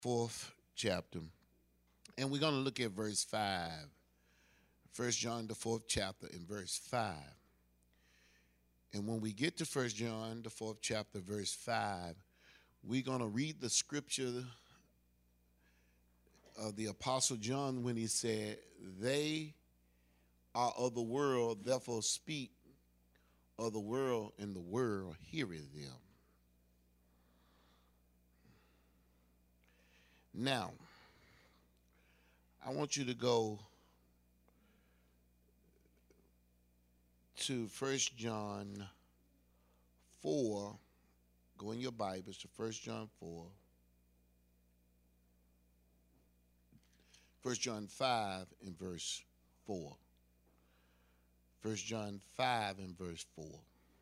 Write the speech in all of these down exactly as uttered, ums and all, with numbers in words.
fourth chapter, and we're going to look at verse five. First John, the fourth chapter, in verse five. And when we get to First John, the fourth chapter, verse five, we're going to read the scripture of the Apostle John when he said, "They are of the world, therefore speak of the world, and the world heareth them." Now, I want you to go to First John four. Go in your Bibles to First John four. First John five and verse four. First John five and verse four.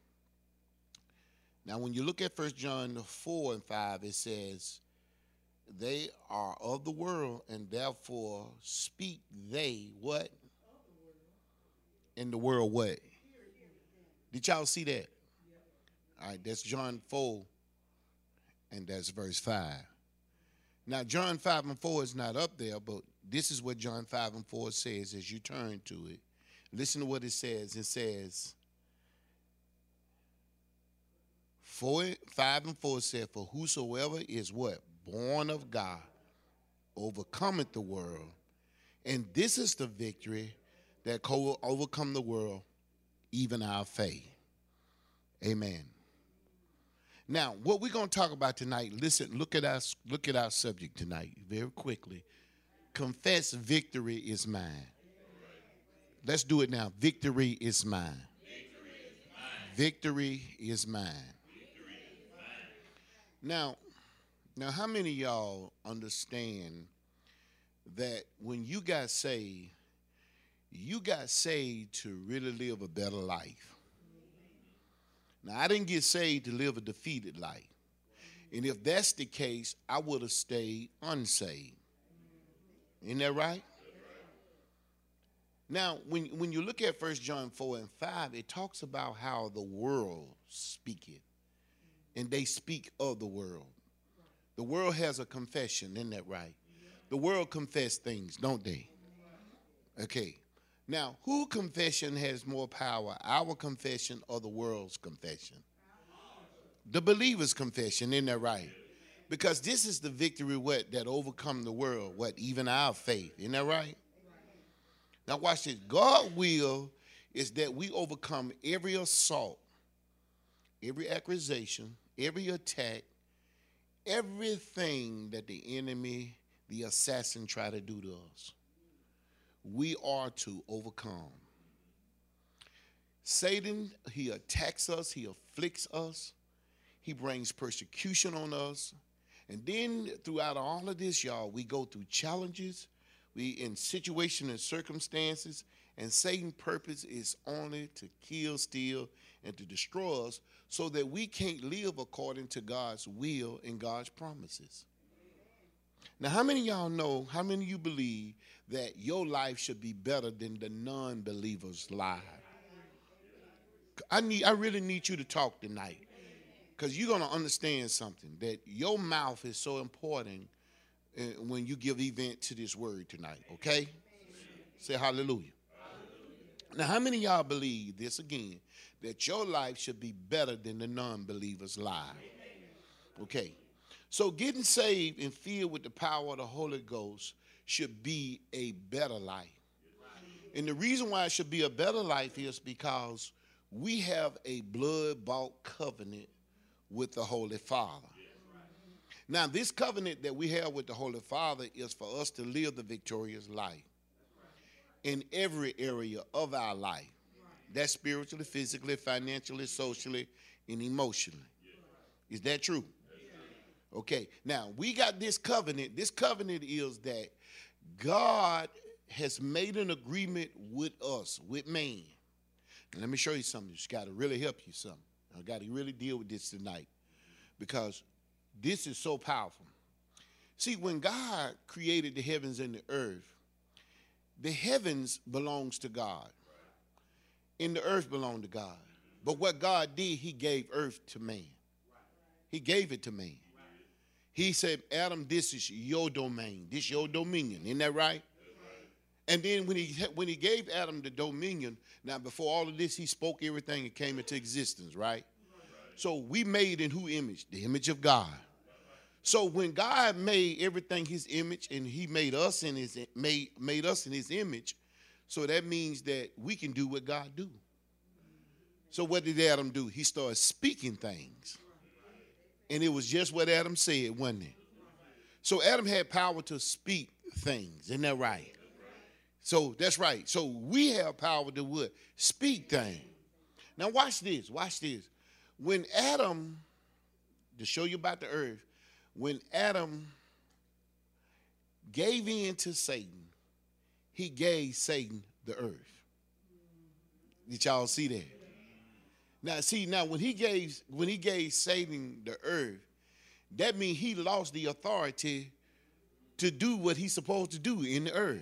Now, when you look at First John four and five, it says, "They are of the world, and therefore speak they" what? In the world what? Did y'all see that? All right, that's John four, and that's verse five. Now, John five and four is not up there, but this is what John five and four says as you turn to it. Listen to what it says. It says, four, five and four said, "For whosoever is" what? "Born of God, overcometh the world. And this is the victory that co- overcome the world, even our faith." Amen. Now, what we're going to talk about tonight, listen, look at our, look at our subject tonight very quickly. Confess, victory is mine. Let's do it now. Victory is mine. Victory is mine. Now, now, how many of y'all understand that when you got saved, you got saved to really live a better life? Now, I didn't get saved to live a defeated life. And if that's the case, I would have stayed unsaved. Isn't that right? Now, when, when you look at First John four and five, it talks about how the world speaketh, and they speak of the world. The world has a confession, isn't that right? The world confess things, don't they? Okay. Now, who confession has more power, our confession or the world's confession? The believer's confession, isn't that right? Because this is the victory what that overcome the world, what even our faith, isn't that right? Now watch this. God's will is that we overcome every assault, every accusation, every attack, everything that the enemy, the assassin, try to do to us. We are to overcome. Satan, he attacks us, he afflicts us, he brings persecution on us. And then throughout all of this, y'all, we go through challenges, we in situations and circumstances, and Satan's purpose is only to kill, steal, and to destroy us so that we can't live according to God's will and God's promises. Now, how many of y'all know, how many of you believe that your life should be better than the non-believer's life? I need, I really need you to talk tonight, because you're going to understand something, that your mouth is so important uh, when you give event to this word tonight, okay? Say hallelujah. Now, how many of y'all believe this again, that your life should be better than the non-believer's life? Okay. So getting saved and filled with the power of the Holy Ghost should be a better life. And the reason why it should be a better life is because we have a blood-bought covenant with the Holy Father. Now, this covenant that we have with the Holy Father is for us to live the victorious life in every area of our life. That's spiritually, physically, financially, socially, and emotionally. Is that true? Okay, now we got this covenant. This covenant is that God has made an agreement with us, with man. And let me show you something. It's got to really help you something. I got to really deal with this tonight because this is so powerful. See, when God created the heavens and the earth, the heavens belongs to God and the earth belonged to God. But what God did, he gave earth to man. He gave it to man. He said, Adam, this is your domain. This is your dominion. Isn't that right? And then when he when he gave Adam the dominion, now before all of this, he spoke everything and came into existence, right? So we made in who image? The image of God. So when God made everything his image, and he made us in his made made us in his image, so that means that we can do what God do. So what did Adam do? He started speaking things. And it was just what Adam said, wasn't it? So Adam had power to speak things. Isn't that right? So that's right. So we have power to what? Speak things. Now watch this. Watch this. When Adam, to show you about the earth, when Adam gave in to Satan, he gave Satan the earth. Did y'all see that? Now see, now when he gave when he gave Satan the earth, that means he lost the authority to do what he's supposed to do in the earth.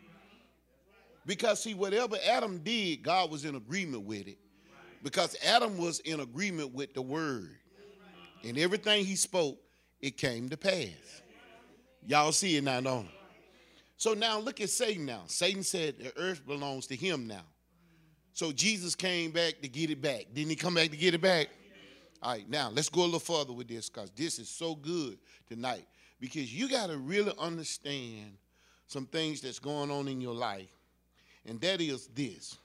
Because see, whatever Adam did, God was in agreement with it. Because Adam was in agreement with the word. And everything he spoke, it came to pass. Y'all see it now, don't you? So now look at Satan now. Satan said the earth belongs to him now. So Jesus came back to get it back. Didn't he come back to get it back? All right, now let's go a little further with this, because this is so good tonight. Because you got to really understand some things that's going on in your life. And that is this.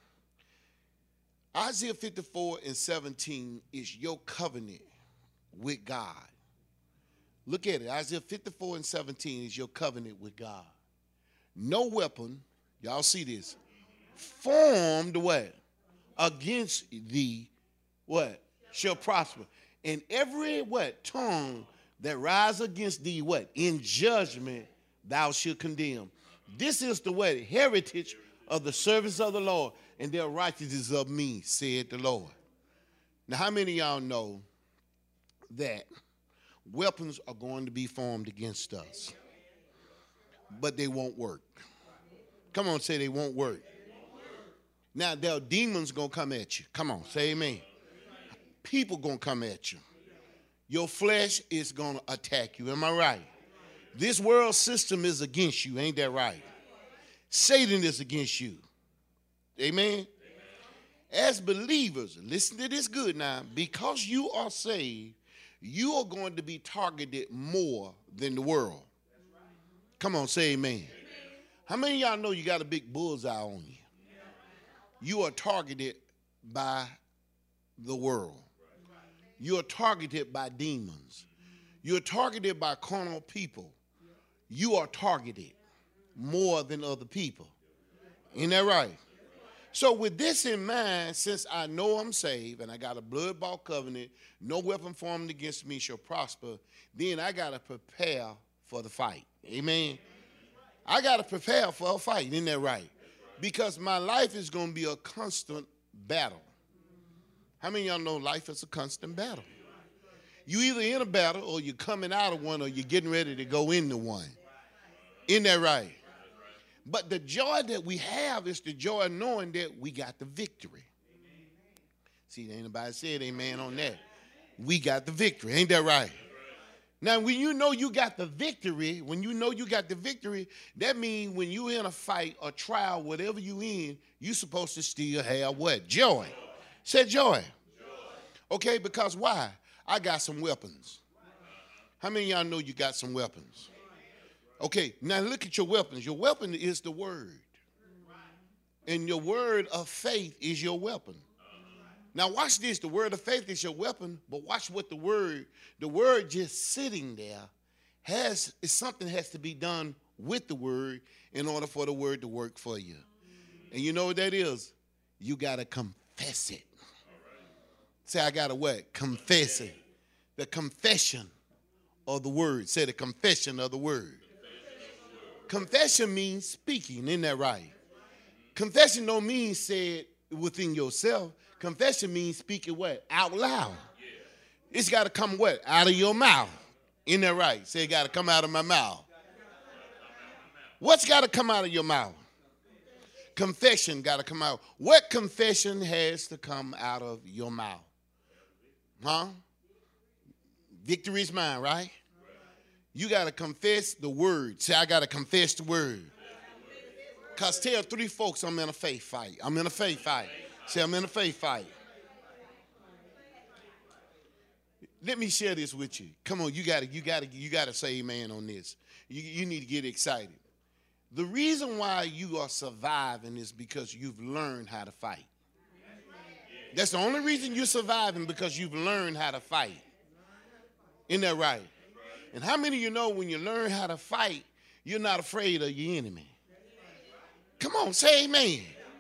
Isaiah fifty-four and seventeen is your covenant with God. Look at it. Isaiah fifty-four and seventeen is your covenant with God. No weapon, y'all see this, formed what? Against thee, what? Shall prosper. And every what? Tongue that rise against thee, what? In judgment thou shalt condemn. This is the what? Heritage of the servants of the Lord, and their righteousness of me, said the Lord. Now, how many of y'all know that weapons are going to be formed against us, but they won't work? Come on, say they won't work. Now, there are demons going to come at you. Come on, say amen. People going to come at you. Your flesh is going to attack you. Am I right? This world system is against you. Ain't that right? Satan is against you. Amen? Amen. As believers, listen to this good now. Because you are saved, you are going to be targeted more than the world. Come on, say amen. Amen. How many of y'all know you got a big bullseye on you? You are targeted by the world. You are targeted by demons. You are targeted by carnal people. You are targeted more than other people. Ain't that right? So with this in mind, since I know I'm saved and I got a blood-bought covenant, no weapon formed against me shall prosper, then I got to prepare for the fight. Amen? I got to prepare for a fight. Isn't that right? Because my life is going to be a constant battle. How many of y'all know life is a constant battle? You either in a battle or you're coming out of one or you're getting ready to go into one. Isn't that right? But the joy that we have is the joy of knowing that we got the victory. See, ain't nobody said amen on that. We got the victory. Ain't that right? Now, when you know you got the victory, when you know you got the victory, that means when you in a fight or trial, whatever you in, you supposed to still have what? Joy. Say joy. Joy. Okay, because why? I got some weapons. How many of y'all know you got some weapons? Okay, now look at your weapons. Your weapon is the word. And your word of faith is your weapon. Now watch this. The word of faith is your weapon, but watch what the word, the word just sitting there has, is something has to be done with the word in order for the word to work for you. And you know what that is? You got to confess it. Say, I got to what? Confess it. The confession of the word. Say the confession of the word. Confession means speaking. Isn't that right? Confession don't mean say it within yourself. Confession means speaking what? Out loud. It's got to come what? Out of your mouth. Isn't that right? Say it got to come out of my mouth. What's got to come out of your mouth? Confession got to come out. What confession has to come out of your mouth? Huh? Victory is mine, right? You got to confess the word. Say, I got to confess the word. Because tell three folks I'm in a faith fight. I'm in a faith fight. Say, I'm in a faith fight. Let me share this with you. Come on, you got to you got to you got to say amen on this. You, you need to get excited. The reason why you are surviving is because you've learned how to fight. That's the only reason you're surviving, because you've learned how to fight. Isn't that right? And how many of you know when you learn how to fight, you're not afraid of your enemy? Come on, say amen.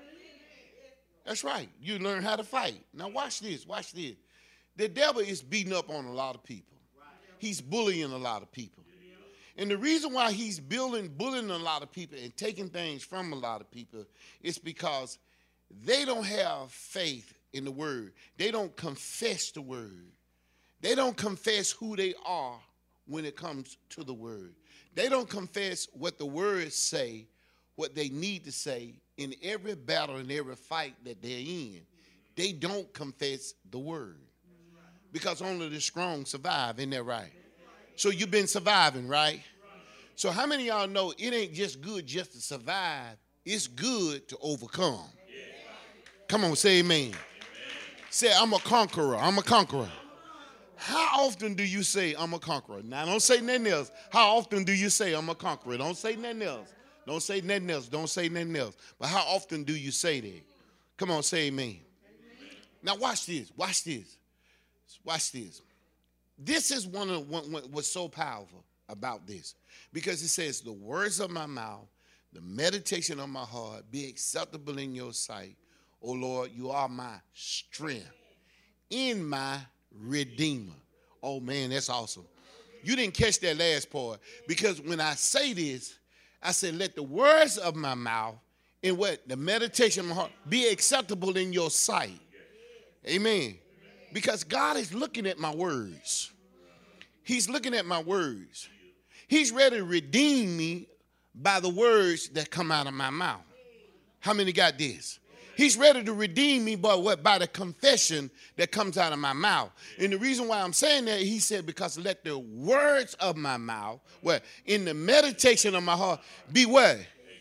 That's right. You learn how to fight. Now watch this, watch this. The devil is beating up on a lot of people. He's bullying a lot of people. And the reason why he's building, bullying a lot of people and taking things from a lot of people is because they don't have faith in the word. They don't confess the word. They don't confess who they are when it comes to the word. They don't confess what the words say, what they need to say in every battle and every fight that they're in. They don't confess the word. Because only the strong survive, isn't that right? So you've been surviving, right? So how many of y'all know it ain't just good just to survive, it's good to overcome? Come on, say amen. Say, I'm a conqueror, I'm a conqueror. How often do you say, I'm a conqueror? Now, don't say nothing else. How often do you say, I'm a conqueror? Don't say nothing else. Don't say nothing else. Don't say nothing else. But how often do you say that? Come on, say amen. Now, watch this. Watch this. Watch this. This is one of what, what's so powerful about this, because it says, the words of my mouth, the meditation of my heart be acceptable in your sight. Oh, Lord, you are my strength in my Redeemer. Oh, man, that's awesome. You didn't catch that last part, because when I say this, I said, let the words of my mouth and what? The meditation of my heart be acceptable in your sight. Amen. Because God is looking at my words. He's looking at my words. He's ready to redeem me by the words that come out of my mouth. How many got this? He's ready to redeem me by what? By the confession that comes out of my mouth. And the reason why I'm saying that, he said, because let the words of my mouth, what? In the meditation of my heart, be what?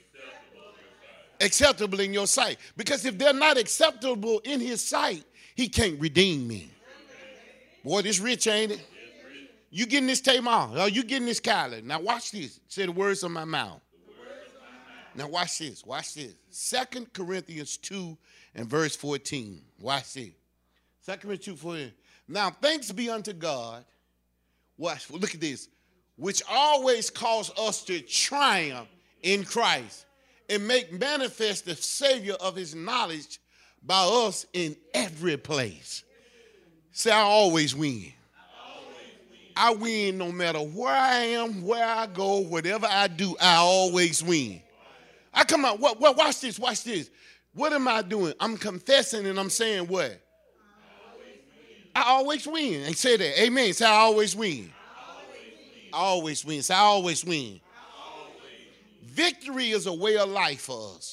Acceptable in your sight. Because if they're not acceptable in his sight, he can't redeem me. Boy, this rich, ain't it? You getting this Tamar? Are you getting this Kyler? Now watch this. Say the words of my mouth. Now watch this. Watch this. Second Corinthians two and verse fourteen. Watch this. Second Corinthians two, fourteen. Now thanks be unto God. Watch. Look at this. Which always cause us to triumph in Christ and make manifest the Savior of his knowledge by us in every place. Say, I always win. I win no matter where I am, where I go, whatever I do, I always win. I come out, what, what, watch this, watch this. What am I doing? I'm confessing and I'm saying what? I always win. And say that. Amen. Say, I always win. I always win. Say, I always win. Victory is a way of life for us.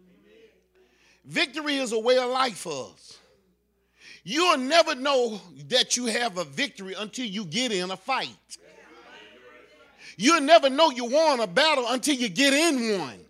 Victory is a way of life for us. You'll never know that you have a victory until you get in a fight. You'll never know you won a battle until you get in one.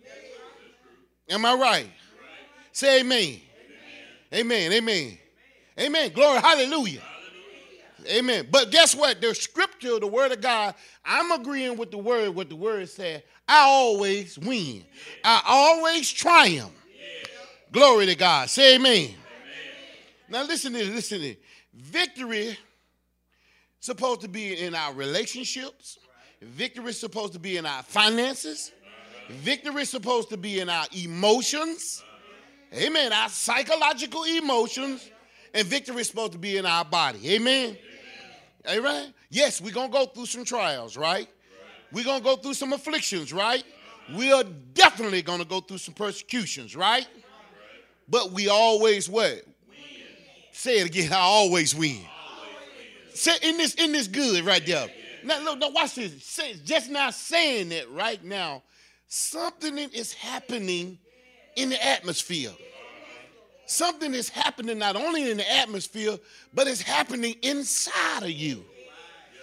Am I right? Say amen. Amen. Amen. Amen. Amen. Glory. Hallelujah. Amen. But guess what? The scripture, the word of God, I'm agreeing with the word, what the word said. I always win. I always triumph. Glory to God. Say amen. Amen. Now listen to this, listen to this. Victory supposed to be in our relationships. Victory is supposed to be in our finances. Victory is supposed to be in our emotions. Amen. Our psychological emotions. And victory is supposed to be in our body. Amen. Amen. Yes, we're going to go through some trials, right? We're going to go through some afflictions, right? We are definitely going to go through some persecutions, right? But we always what? Win. Say it again. I always win. Always win. Say in this in this good right there. Now, look, now watch this. Say, just now saying it right now, something is happening in the atmosphere. Something is happening not only in the atmosphere, but it's happening inside of you.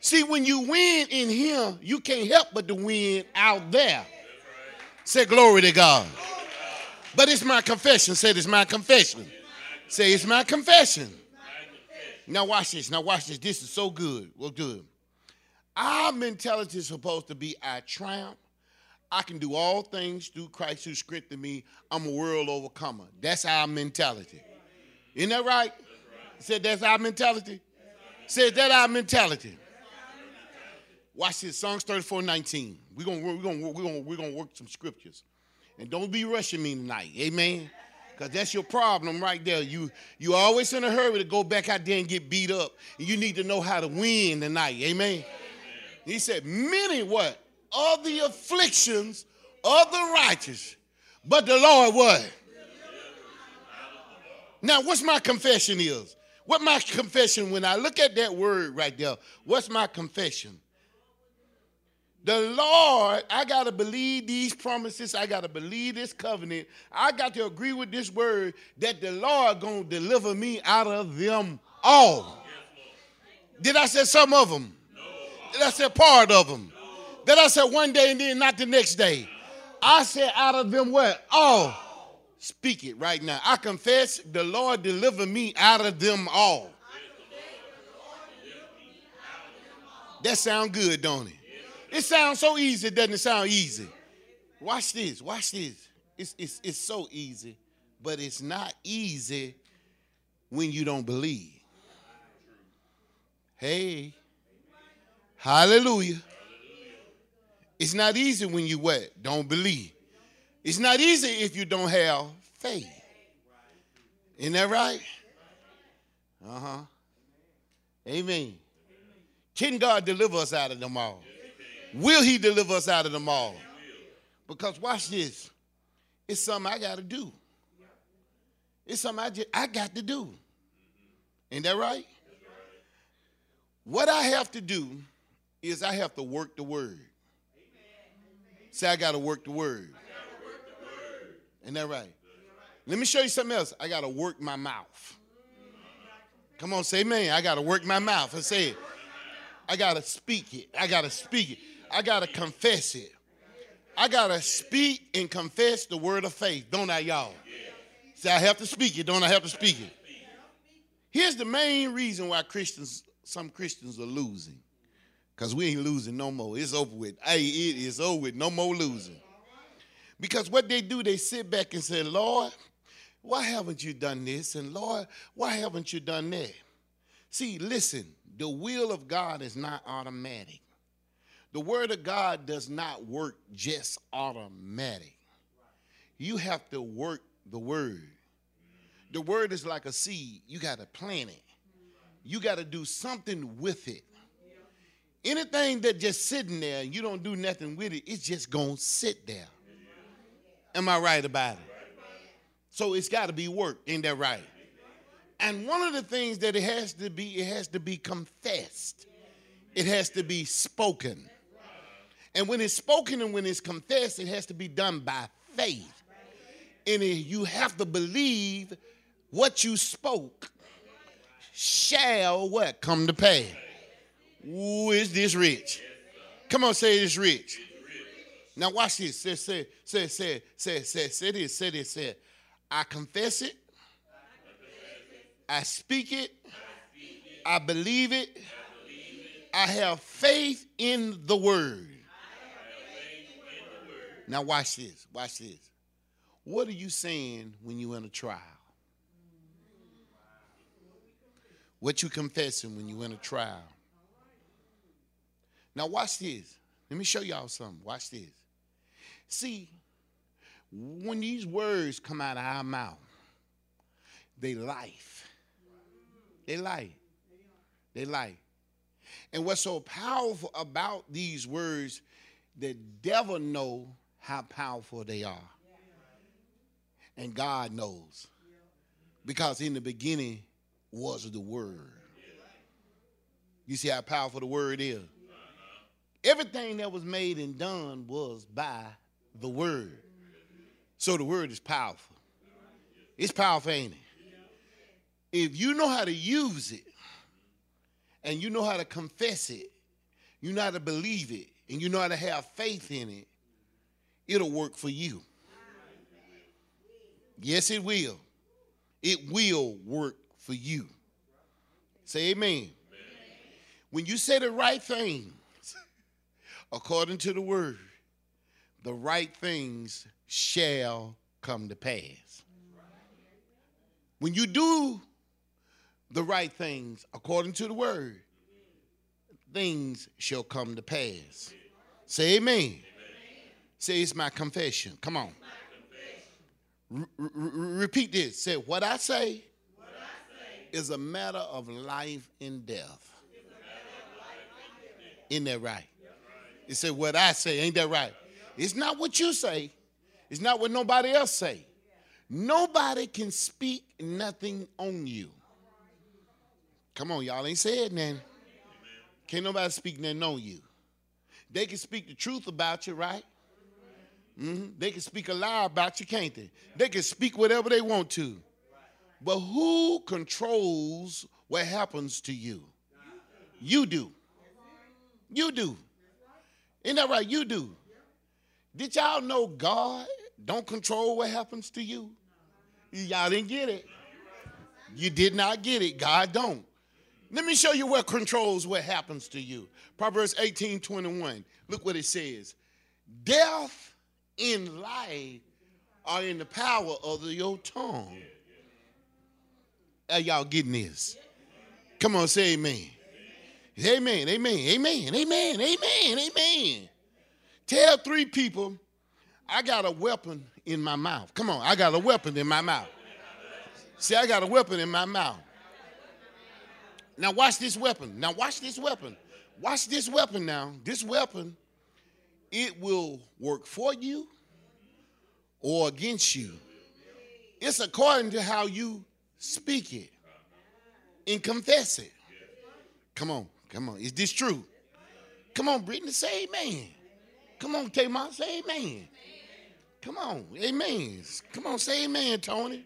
See, when you win in him, you can't help but to win out there. Say glory to God. But it's my confession. Say it's my confession. Say it's my confession. Now watch this. Now watch this. This is so good. Well, good. Our mentality is supposed to be I triumph. I can do all things through Christ who strengthened me. I'm a world overcomer. That's our mentality. Isn't that right? Said that's our mentality. Said that our mentality. Watch this. Psalms thirty-four nineteen. We're gonna we're gonna we're gonna we're gonna work some scriptures. And don't be rushing me tonight. Amen. Because that's your problem right there. You you always in a hurry to go back out there and get beat up. And you need to know how to win tonight. Amen. Amen. He said, many what? Of the afflictions of the righteous. But the Lord what? Now, what's my confession is? What my confession, when I look at that word right there, what's my confession? The Lord, I got to believe these promises. I got to believe this covenant. I got to agree with this word that the Lord going to deliver me out of them all. Did I say some of them? Did I say part of them? Did I say one day and then not the next day? I said out of them what? All. Speak it right now. I confess the Lord deliver me out of them all. That sound good, don't it? It sounds so easy, doesn't it sound easy? Watch this, watch this. It's, it's, it's so easy, but it's not easy when you don't believe. Hey, hallelujah. It's not easy when you what? Don't believe. It's not easy if you don't have faith. Isn't that right? Uh-huh. Amen. Can God deliver us out of them all? Will he deliver us out of them all? Because watch this. It's something I got to do. It's something I, just, I got to do. Ain't that right? What I have to do is I have to work the word. Say, I got to work the word. Ain't that right? Let me show you something else. I got to work my mouth. Come on, say amen. I got to work my mouth and say it. I got to speak it. I got to speak it. I got to confess it. I got to speak and confess the word of faith. Don't I, y'all? Say, I have to speak it. Don't I have to speak it? Here's the main reason why Christians, some Christians are losing. Because we ain't losing no more. It's over with. Hey, it is over with. No more losing. Because what they do, they sit back and say, Lord, why haven't you done this? And Lord, why haven't you done that? See, listen, the will of God is not automatic. The word of God does not work just automatic. You have to work the word. The word is like a seed. You got to plant it. You got to do something with it. Anything that just sitting there and you don't do nothing with it, it's just going to sit there. Am I right about it? So it's got to be worked. Ain't that right? And one of the things that it has to be, it has to be confessed. It has to be spoken. And when it's spoken and when it's confessed, it has to be done by faith. And you have to believe what you spoke shall what? Come to pass. Ooh, is this rich? Come on, say it's rich. Now watch this. Say, say, say, say, say, say, say this, say this, say it. I confess it. I speak it. I believe it. I have faith in the word. Now watch this. Watch this. What are you saying when you're in a trial? What you confessing when you're in a trial? Now watch this. Let me show y'all something. Watch this. See, when these words come out of our mouth, they life. They life. They life. And what's so powerful about these words, the devil know how powerful they are. And God knows. Because in the beginning was the word. You see how powerful the word is? Everything that was made and done was by the word. So the word is powerful. It's powerful, ain't it? If you know how to use it and you know how to confess it you know how to believe it, and you know how to have faith in it, it'll work for you. Yes, it will. It will work for you. Say amen. Amen. When you say the right things, according to the word, the right things shall come to pass. When you do the right things according to the word, things shall come to pass. Say amen. Amen. Say it's my confession. Come on. R- r- repeat this. Say, what I say, what I say is a matter of life and death. Isn't that right? It said, what I say, ain't that right? It's not what you say. It's not what nobody else say. Nobody can speak nothing on you. Come on, y'all ain't said nothing. Can't nobody speak nothing on you. They can speak the truth about you, right? Mm-hmm. They can speak a lie about you, can't they? They can speak whatever they want to. But who controls what happens to you? You do. You do. Isn't that right? You do. Did y'all know God don't control what happens to you? Y'all didn't get it. You did not get it. God don't. Let me show you what controls what happens to you. Proverbs eighteen twenty-one. Look what it says. Death and life are in the power of your tongue. Are y'all getting this? Come on, say amen. Amen, amen, amen, amen, amen, amen. Tell three people, I got a weapon in my mouth. Come on, I got a weapon in my mouth. See, I got a weapon in my mouth. Now watch this weapon. Now watch this weapon. Watch this weapon now. This weapon, it will work for you or against you. It's according to how you speak it and confess it. Come on, come on. Is this true? Come on, Brittany, say amen. Come on, Tamar, say amen. Come on, amen. Come on, say amen, Tony.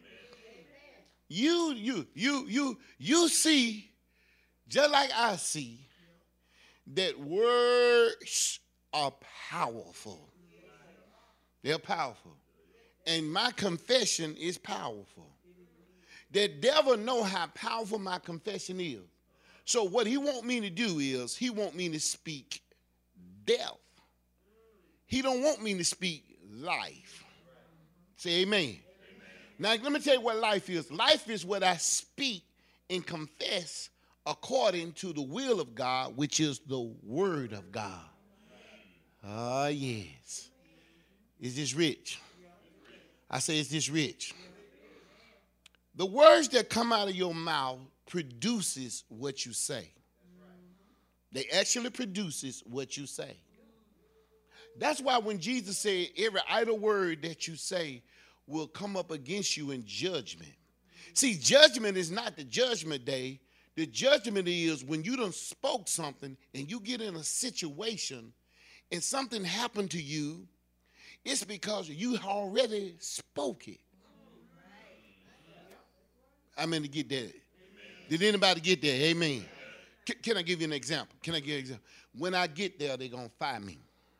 You, you, you, you, you see, just like I see, that words are powerful. They're powerful. And my confession is powerful. The devil know how powerful my confession is. So what he want me to do is he want me to speak death. He don't want me to speak life. Say amen. Amen. Now let me tell you what life is. Life is what I speak and confess according to the will of God, which is the word of God. Ah, yes. Is this rich? I say, is this rich? The words that come out of your mouth produces what you say. They actually produces what you say. That's why when Jesus said every idle word that you say will come up against you in judgment. See, judgment is not the judgment day. The judgment is when you done spoke something and you get in a situation and something happened to you, it's because you already spoke it. I mean to get that. Did anybody get that? Amen. Can, can I give you an example? Can I give you an example? When I get there, they're going to fire me.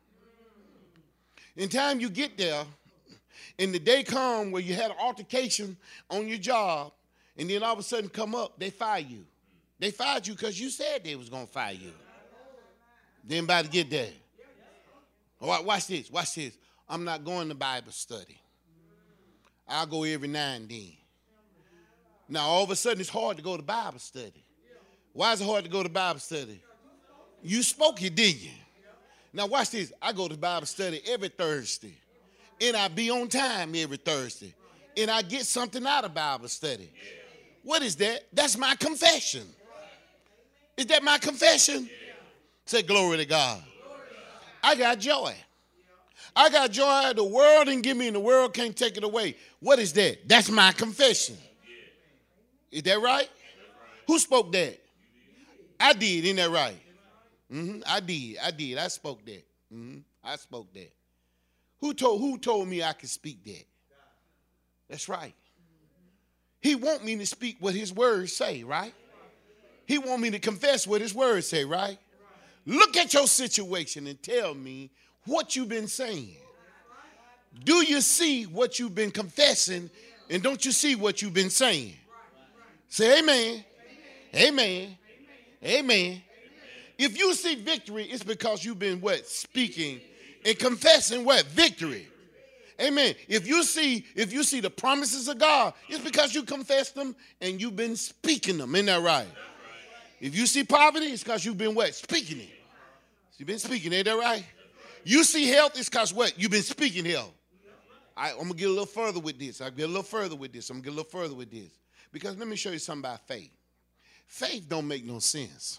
In time you get there, and the day come where you had an altercation on your job, and then all of a sudden come up, they fire you. They fired you because you said they was going to fire you. Did anybody get that? All right, watch this, watch this. I'm not going to Bible study. I'll go every now and then. Now, all of a sudden, it's hard to go to Bible study. Why is it hard to go to Bible study? You spoke it, didn't you? Now, watch this. I go to Bible study every Thursday, and I be on time every Thursday, and I get something out of Bible study. What is that? That's my confession. Is that my confession? Say glory to God. I got joy. I got joy the world didn't give me, and the world can't take it away. What is that? That's my confession. Is that right? Who spoke that? I did. Isn't that right? Mm-hmm. I did. I did. I spoke that. Mm-hmm. I spoke that. Who told, who told me I could speak that? That's right. He want me to speak what his words say, right? He want me to confess what his words say, right? Look at your situation and tell me what you've been saying. Do you see what you've been confessing, and don't you see what you've been saying? Say amen. Amen. Amen. If you see victory, it's because you've been what? Speaking and confessing what? Victory. Amen. If you see, if you see the promises of God, it's because you confess them and you've been speaking them. Isn't that right? If you see poverty, it's because you've been what? Speaking it. You've been speaking, ain't that right? You see health, it's because what? You've been speaking health. I, I'm going to get a little further with this. I'll get a little further with this. I'm going to get a little further with this. Because let me show you something about faith. Faith don't make no sense.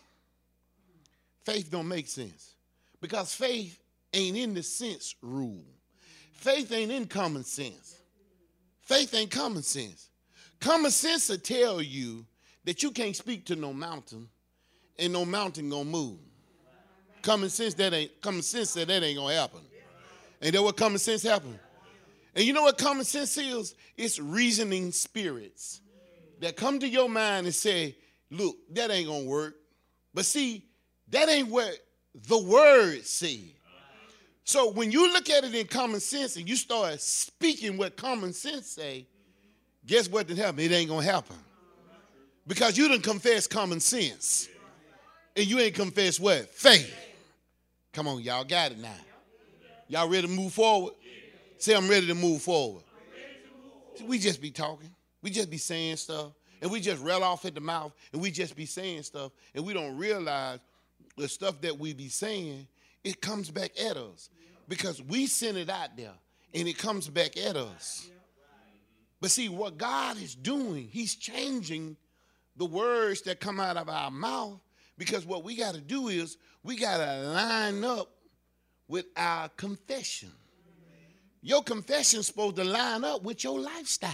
Faith don't make sense. Because faith ain't in the sense rule. Faith ain't in common sense. Faith ain't common sense. Common sense will tell you that you can't speak to no mountain and no mountain gonna move. Common sense that ain't common sense that that ain't gonna happen. Ain't that what common sense happen? And you know what common sense is? It's reasoning spirits that come to your mind and say, look, that ain't gonna work. But see, that ain't what the word said. So when you look at it in common sense and you start speaking what common sense say, guess what did happen? It ain't gonna happen. Because you done confess common sense. And you ain't confess what? Faith. Come on, y'all got it now. Y'all ready to move forward? Say, I'm ready to move forward. We just be talking. We just be saying stuff. And we just rail off at the mouth. And we just be saying stuff. And we don't realize the stuff that we be saying, it comes back at us. Because we send it out there. And it comes back at us. But see, what God is doing, he's changing the words that come out of our mouth. Because what we got to do is we got to line up with our confession. Your confession is supposed to line up with your lifestyle.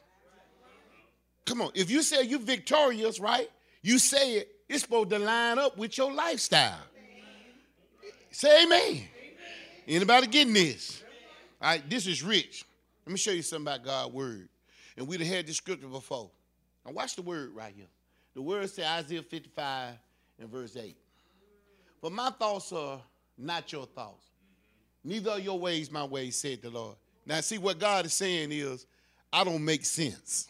Come on. If you say you're victorious, right? You say it, it's supposed to line up with your lifestyle. Say amen. Anybody getting this? All right, this is rich. Let me show you something about God's word. And we'd have had this scripture before. Now watch the word right here. The word says Isaiah fifty-five and verse eight. But my thoughts are not your thoughts. Neither are your ways my ways, said the Lord. Now see, what God is saying is, I don't make sense.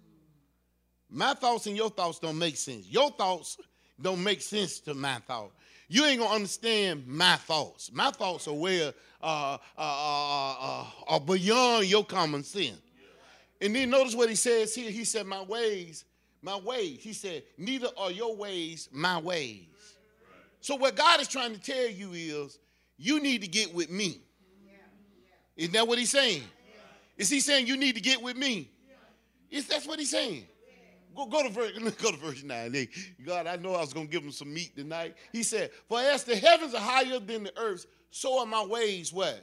My thoughts and your thoughts don't make sense. Your thoughts don't make sense to my thoughts. You ain't going to understand my thoughts. My thoughts are where uh, uh, uh, uh, are beyond your common sense. And then notice what he says here. He said, my ways, my ways. He said, neither are your ways my ways. So what God is trying to tell you is, you need to get with me. Isn't that what he's saying? Is he saying you need to get with me? Is that's what he's saying? Go, go to verse, go to verse nine. Hey, God, I know I was going to give him some meat tonight. He said, for as the heavens are higher than the earth, so are my ways what?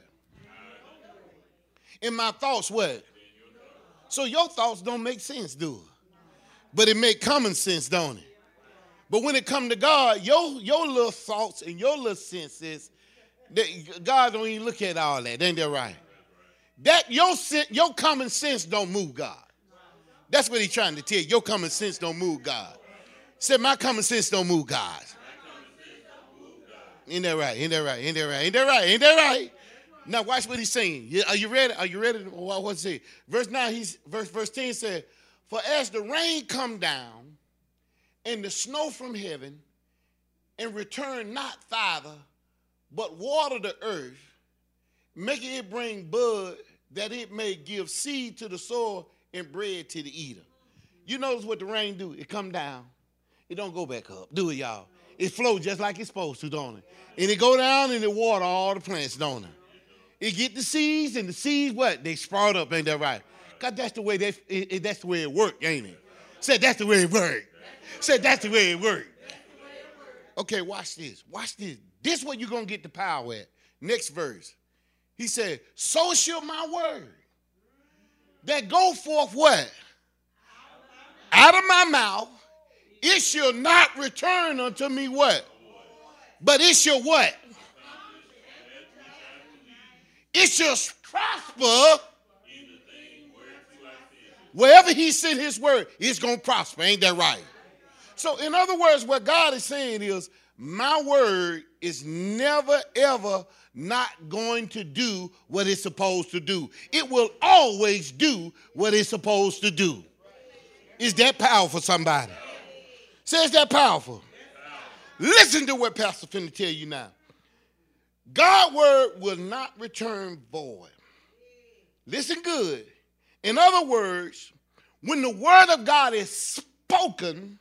And my thoughts what? So your thoughts don't make sense, do it? But it make common sense, don't it? But when it come to God, your, your little thoughts and your little senses, that God don't even look at all that. Ain't that right? That your, your common sense don't move God. That's what he's trying to tell you. Your common sense don't move God. Said my common sense don't move God. Ain't that right? Ain't that right? Ain't that right? Ain't that right? Ain't that right? Now watch what he's saying. Are you ready? Are you ready? What's he say? Verse nine, he's verse verse ten said, for as the rain come down and the snow from heaven and return not thither, but water the earth, making it bring bud, that it may give seed to the soil and bread to the eater. You notice what the rain do? It come down. It don't go back up. Do it, y'all? It flows just like it's supposed to, don't it? And it go down and it water all the plants, don't it? It get the seeds, and the seeds, what? They sprout up, ain't that right? God, that's the way they, it, it, that's the way it work, ain't it? Said that's the way it work. Said that's the way it work. Okay, watch this. Watch this. This is where you're going to get the power at. Next verse. He said, so shall my word that go forth what? Out of my mouth, it shall not return unto me what? But it shall what? It shall prosper. Wherever he sent his word, it's going to prosper. Ain't that right? So in other words, what God is saying is, my word is never, ever not going to do what it's supposed to do. It will always do what it's supposed to do. Is that powerful, somebody? Says that powerful. Listen to what Pastor finna tell you now. God's word will not return void. Listen good. In other words, when the word of God is spoken,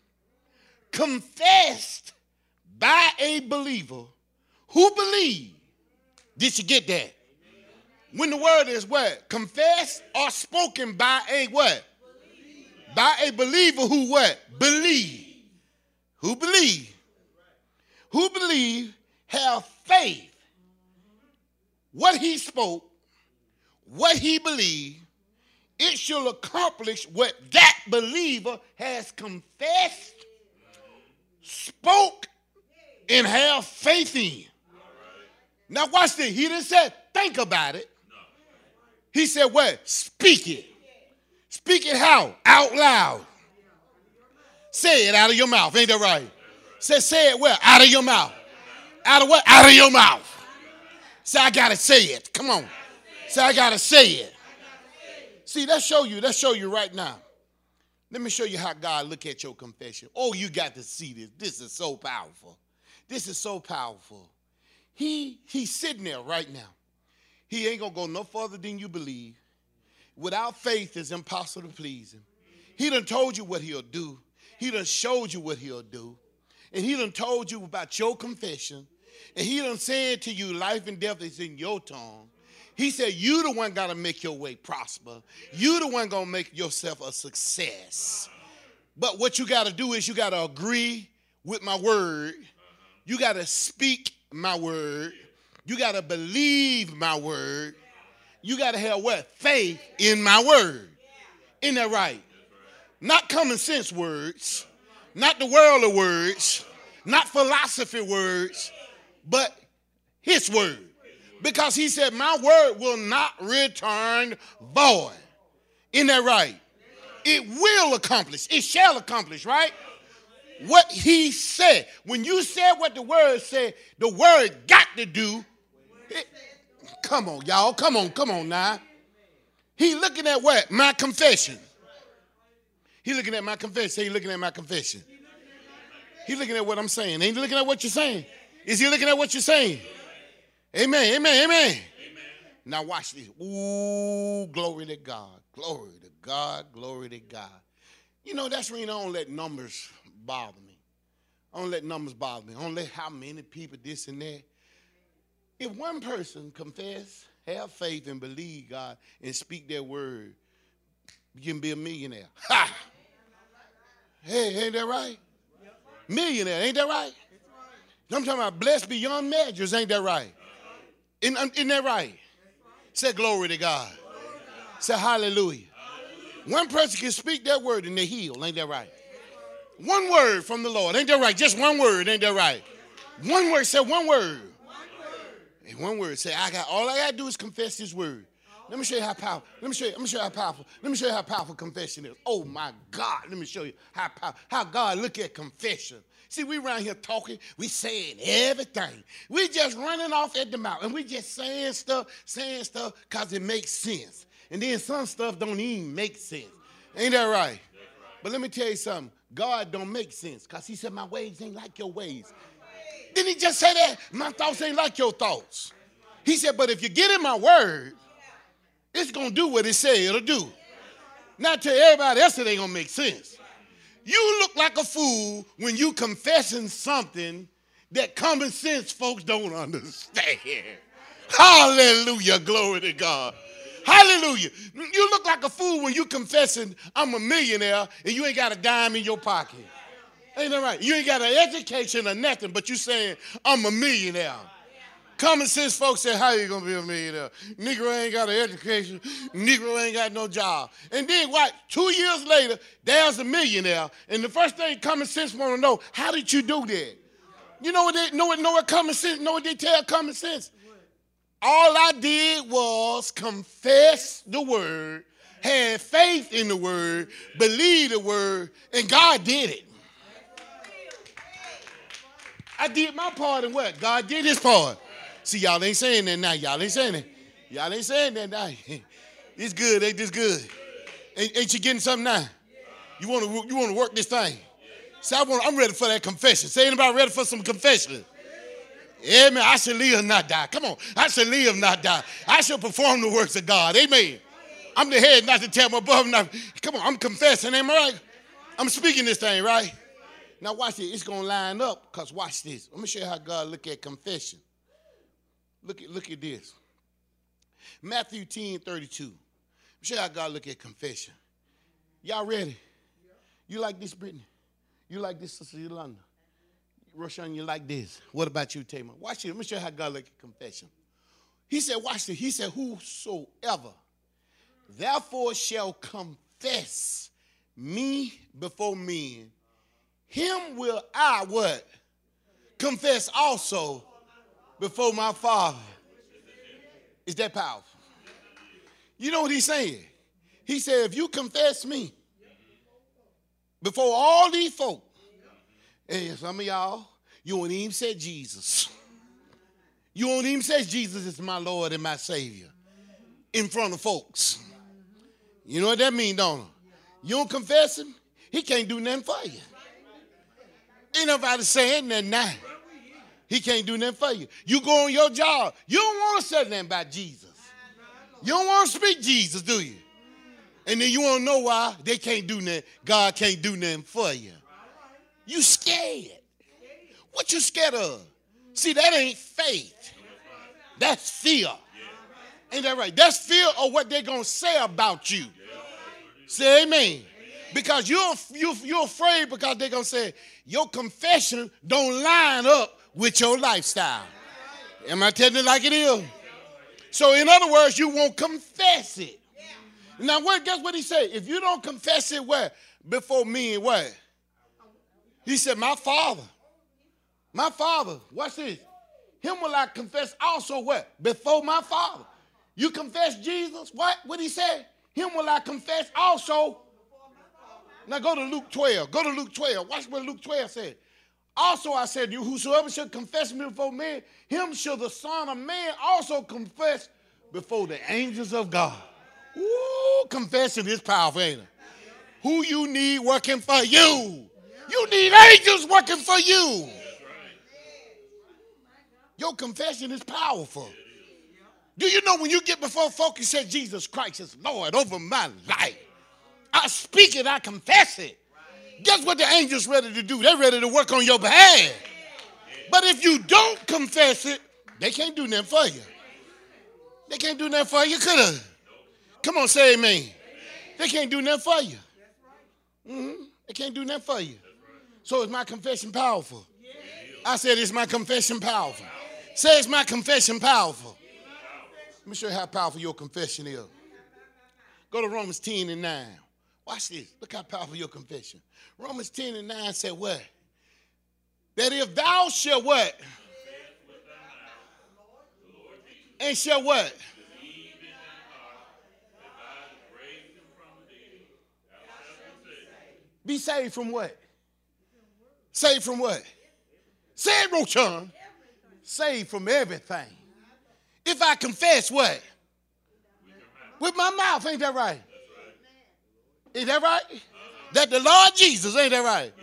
confessed by a believer who believes, did you get that? When the word is what? Confessed or spoken by a what? By a believer who what? Believe. Who believe? Who believe, have faith. What he spoke, what he believed, it shall accomplish what that believer has confessed, spoke, and have faith in. Now watch this. He didn't say think about it. He said what? Speak it. Speak it how? Out loud. Say it out of your mouth. Ain't that right? Say, say it where? Out of your mouth. Out of what? Out of your mouth. Say, I got to say it. Come on. Say, I got to say it. See, let's show you. Let's show you right now. Let me show you how God look at your confession. Oh, you got to see this. This is so powerful. This is so powerful. He, he's sitting there right now. He ain't going to go no further than you believe. Without faith, it's impossible to please him. He done told you what he'll do. He done showed you what he'll do. And he done told you about your confession. And he done said to you, life and death is in your tongue. He said, you the one got to make your way prosper. You the one going to make yourself a success. But what you got to do is you got to agree with my word. You got to speak my word. You got to believe my word. You got to have what? Faith in my word. Isn't that right? Not common sense words, not the world of words, not philosophy words, but his word. Because he said, my word will not return void. Isn't that right? It will accomplish. It shall accomplish, right? What he said. When you said what the word said, the word got to do. It, come on, y'all. Come on, come on now. He looking at what? My confession. He looking at my confession. He looking at my confession. He looking at what I'm saying. Ain't he looking at what you're saying? Is he looking at what you're saying? Amen, amen, amen. Amen. Now watch this. Ooh, glory to God. Glory to God. Glory to God. You know, that's when I don't let numbers bother me. I don't let numbers bother me. I don't let how many people this and that. If one person confess, have faith, and believe God and speak their word, you can be a millionaire. Ha! Hey, ain't that right? Millionaire, ain't that right? I'm talking about blessed beyond measures, ain't that right? Isn't, isn't that right? Say glory to God. Say hallelujah. One person can speak that word and they heal, ain't that right? One word from the Lord, ain't that right? Just one word, ain't that right? One word, say one word. And one word, say I got all I gotta do is confess his word. Let me show you how powerful. Let me show you. Let me show you how powerful. Let me show you how powerful confession is. Oh my God! Let me show you how power, how God look at confession. See, we around here talking, we saying everything. We just running off at the mouth, and we just saying stuff, saying stuff, cause it makes sense. And then some stuff don't even make sense. Ain't that right? But let me tell you something. God don't make sense, cause He said my ways ain't like your ways. Didn't He just say that? My thoughts ain't like your thoughts. He said, but if you get in my word, it's going to do what it said it'll do. Not to everybody else it ain't going to make sense. You look like a fool when you confessing something that common sense folks don't understand. Hallelujah. Glory to God. Hallelujah. You look like a fool when you confessing I'm a millionaire and you ain't got a dime in your pocket. Ain't that right? You ain't got an education or nothing, but you saying I'm a millionaire. Common sense folks say, how you going to be a millionaire? Negro ain't got an education. Negro ain't got no job. And then what? Two years later, there's a millionaire. And the first thing common sense want to know, how did you do that? You know what they know what, know what common sense, know what they tell common sense? All I did was confess the word, had faith in the word, believe the word, and God did it. I did my part and what? God did his part. See, y'all ain't saying that now. Y'all ain't saying that. Y'all ain't saying that now. It's good. Ain't this good? Ain't, ain't you getting something now? You want to you want to work this thing? See, I want, I'm ready for that confession. Say anybody ready for some confession? Amen. I shall live, not die. Come on. I shall live, not die. I shall perform the works of God. Amen. I'm the head, not the tail. I'm above, not. Come on. I'm confessing. Am I right? I'm speaking this thing, right? Now watch it. It's going to line up because watch this. Let me show you how God look at confession. Look at, look at this. Matthew ten thirty-two. Let me show you how God look at confession. Y'all ready? You like this, Brittany? You like this, Sister Yolanda? Roshan, you like this. What about you, Tamar? Watch it. Let me show you how God look at confession. He said, watch this. He said, whosoever therefore shall confess me before men, him will I what? Confess also before my Father. Is that powerful? You know what he's saying? He said, if you confess me before all these folk, and some of y'all, you won't even say Jesus. You won't even say Jesus is my Lord and my Savior in front of folks. You know what that means, don't you? You don't confess him, he can't do nothing for you. Ain't nobody saying that now. He can't do nothing for you. You go on your job, you don't want to say nothing about Jesus. You don't want to speak Jesus, do you? And then you want to know why they can't do nothing. God can't do nothing for you. You scared. What you scared of? See, that ain't faith. That's fear. Ain't that right? That's fear of what they're going to say about you. Say amen. Because you're, you're, you're afraid because they're going to say your confession don't line up with your lifestyle. Am I telling it like it is? So in other words, you won't confess it. Now, what, guess what he said? If you don't confess it, where? Before me and what? He said, my Father. My Father. Watch this. Him will I confess also what? Before my Father. You confess Jesus. What? What he said? Him will I confess also. Now go to Luke twelve. Go to Luke twelve. Watch what Luke twelve said. Also I said to you, whosoever shall confess me before men, him shall the Son of Man also confess before the angels of God. Ooh, confession is powerful, ain't it? Who you need working for you. You need angels working for you. Your confession is powerful. Do you know when you get before folk and say, Jesus Christ is Lord over my life, I speak it, I confess it. Guess what the angels ready to do? They're ready to work on your behalf. But if you don't confess it, they can't do nothing for you. They can't do nothing for you, could have. Come on, say amen. They can't do nothing for you. Mm-hmm. They can't do nothing for you. So is my confession powerful? I said, is my confession powerful? Say, is my confession powerful? Let me show you how powerful your confession is. Go to Romans ten and nine. Watch this. Look how powerful your confession. Romans ten and nine said what? That if thou shalt what? And shall what? Be saved from what? Saved from what? Say it, Roshan. Saved from everything. If I confess what? With my mouth, ain't that right? Ain't that right? That the Lord Jesus, ain't that right?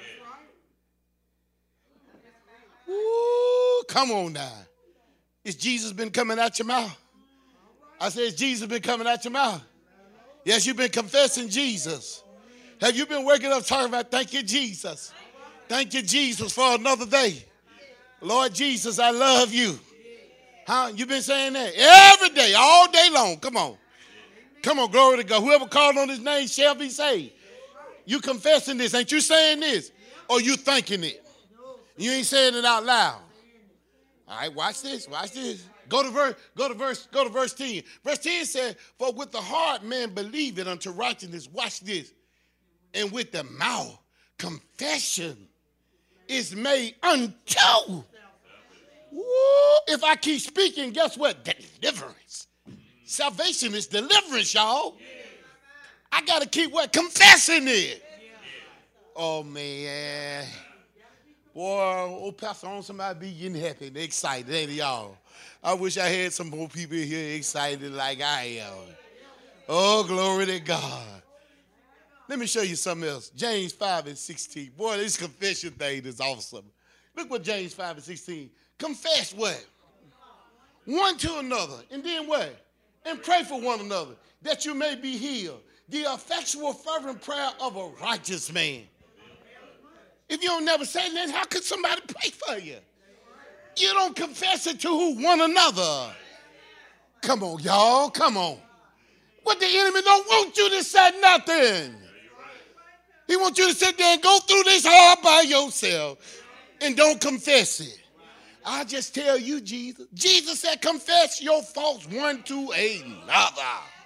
Ooh, come on now. Is Jesus been coming out your mouth? I said, has Jesus been coming out your mouth? Yes, you've been confessing Jesus. Have you been waking up talking about, thank you, Jesus. Thank you, Jesus, for another day. Lord Jesus, I love you. Huh? You been saying that every day, all day long. Come on. Come on, glory to God. Whoever called on his name shall be saved. You confessing this. Ain't you saying this? Or you thinking it? You ain't saying it out loud. All right, watch this. Watch this. Go to verse, go to verse, go to verse ten. Verse ten said, for with the heart man believe it unto righteousness. Watch this. And with the mouth confession is made unto. Woo, if I keep speaking, guess what? Deliverance. Salvation is deliverance, y'all. I got to keep what? Confessing it. Oh, man. Boy, old Pastor on somebody be getting happy and excited, ain't it, y'all? I wish I had some more people here excited like I am. Oh, glory to God. Let me show you something else. James five and sixteen. Boy, this confession thing is awesome. Look what James five and sixteen. Confess what? One to another. And then what? And pray for one another, that you may be healed. The effectual fervent prayer of a righteous man. If you don't never say that, how could somebody pray for you? You don't confess it to who? One another. Come on, y'all. Come on. What the enemy don't want you to say nothing. He wants you to sit there and go through this hard by yourself and don't confess it. I just tell you, Jesus. Jesus said, confess your faults one to another.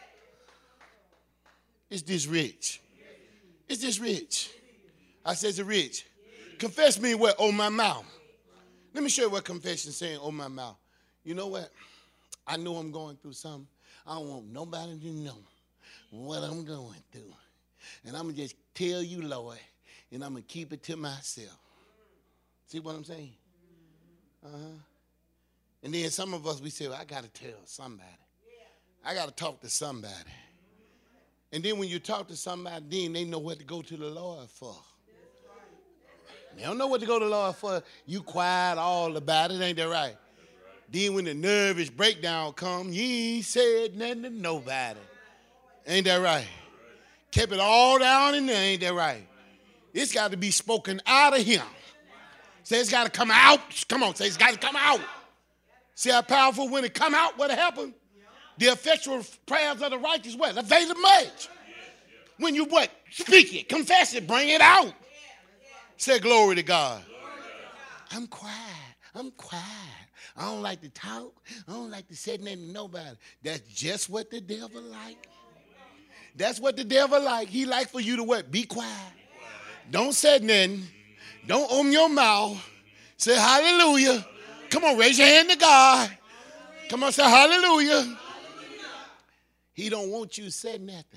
Is this rich? Is this rich? I said, is it rich? Confess me what? On my mouth. Let me show you what confession is saying on my mouth. You know what? I know I'm going through something. I don't want nobody to know what I'm going through. And I'm going to just tell you, Lord, and I'm going to keep it to myself. See what I'm saying? Uh-huh. And then some of us, we say, well, I got to tell somebody. I got to talk to somebody. And then when you talk to somebody, then they know what to go to the Lord for. They don't know what to go to the Lord for. You quiet all about it, ain't that right? Then when the nervous breakdown comes, you ain't said nothing to nobody. Ain't that right? Kept it all down in there, ain't that right? It's got to be spoken out of him. Say it's got to come out. Come on, say it's got to come out. See how powerful when it come out, what happened? The effectual prayers of the righteous, what? Availeth much. When you what? Speak it, confess it, bring it out. Say glory to God. I'm quiet. I'm quiet. I don't like to talk. I don't like to say nothing to nobody. That's just what the devil like. That's what the devil like. He like for you to what? Be quiet. Don't say nothing. Don't open your mouth. Say hallelujah. Come on, raise your hand to God. Come on, say hallelujah. He don't want you to say nothing.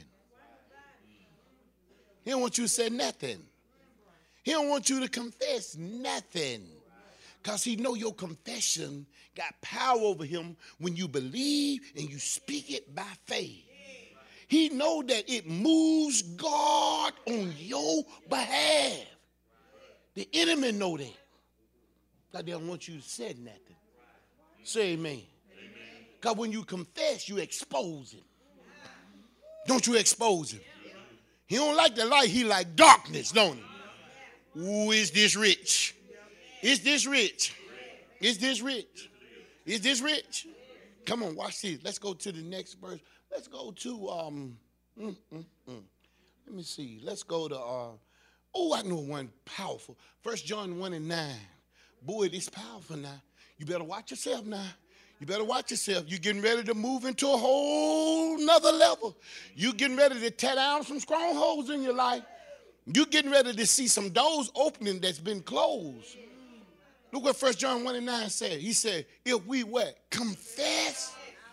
He don't want you to say nothing. He don't want you to confess nothing. Because he know your confession got power over him when you believe and you speak it by faith. He know that it moves God on your behalf. The enemy know that. God don't want you to say nothing. Say amen. Because when you confess, you expose him. Don't you expose him. He don't like the light. He like darkness, don't he? Ooh, is this rich? Is this rich? Is this rich? Is this rich? Come on, watch this. Let's go to the next verse. Let's go to, um, mm, mm, mm. let me see. Let's go to, uh, oh, I know one powerful. First John one and nine. Boy, this powerful now. You better watch yourself now. You better watch yourself. You're getting ready to move into a whole nother level. You're getting ready to tear down some strongholds in your life. You're getting ready to see some doors opening that's been closed. Look what First John one and nine said. He said, if we what? Confess.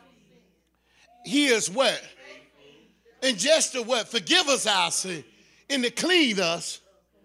He is what? And just to what? Forgive us our sin and to clean us.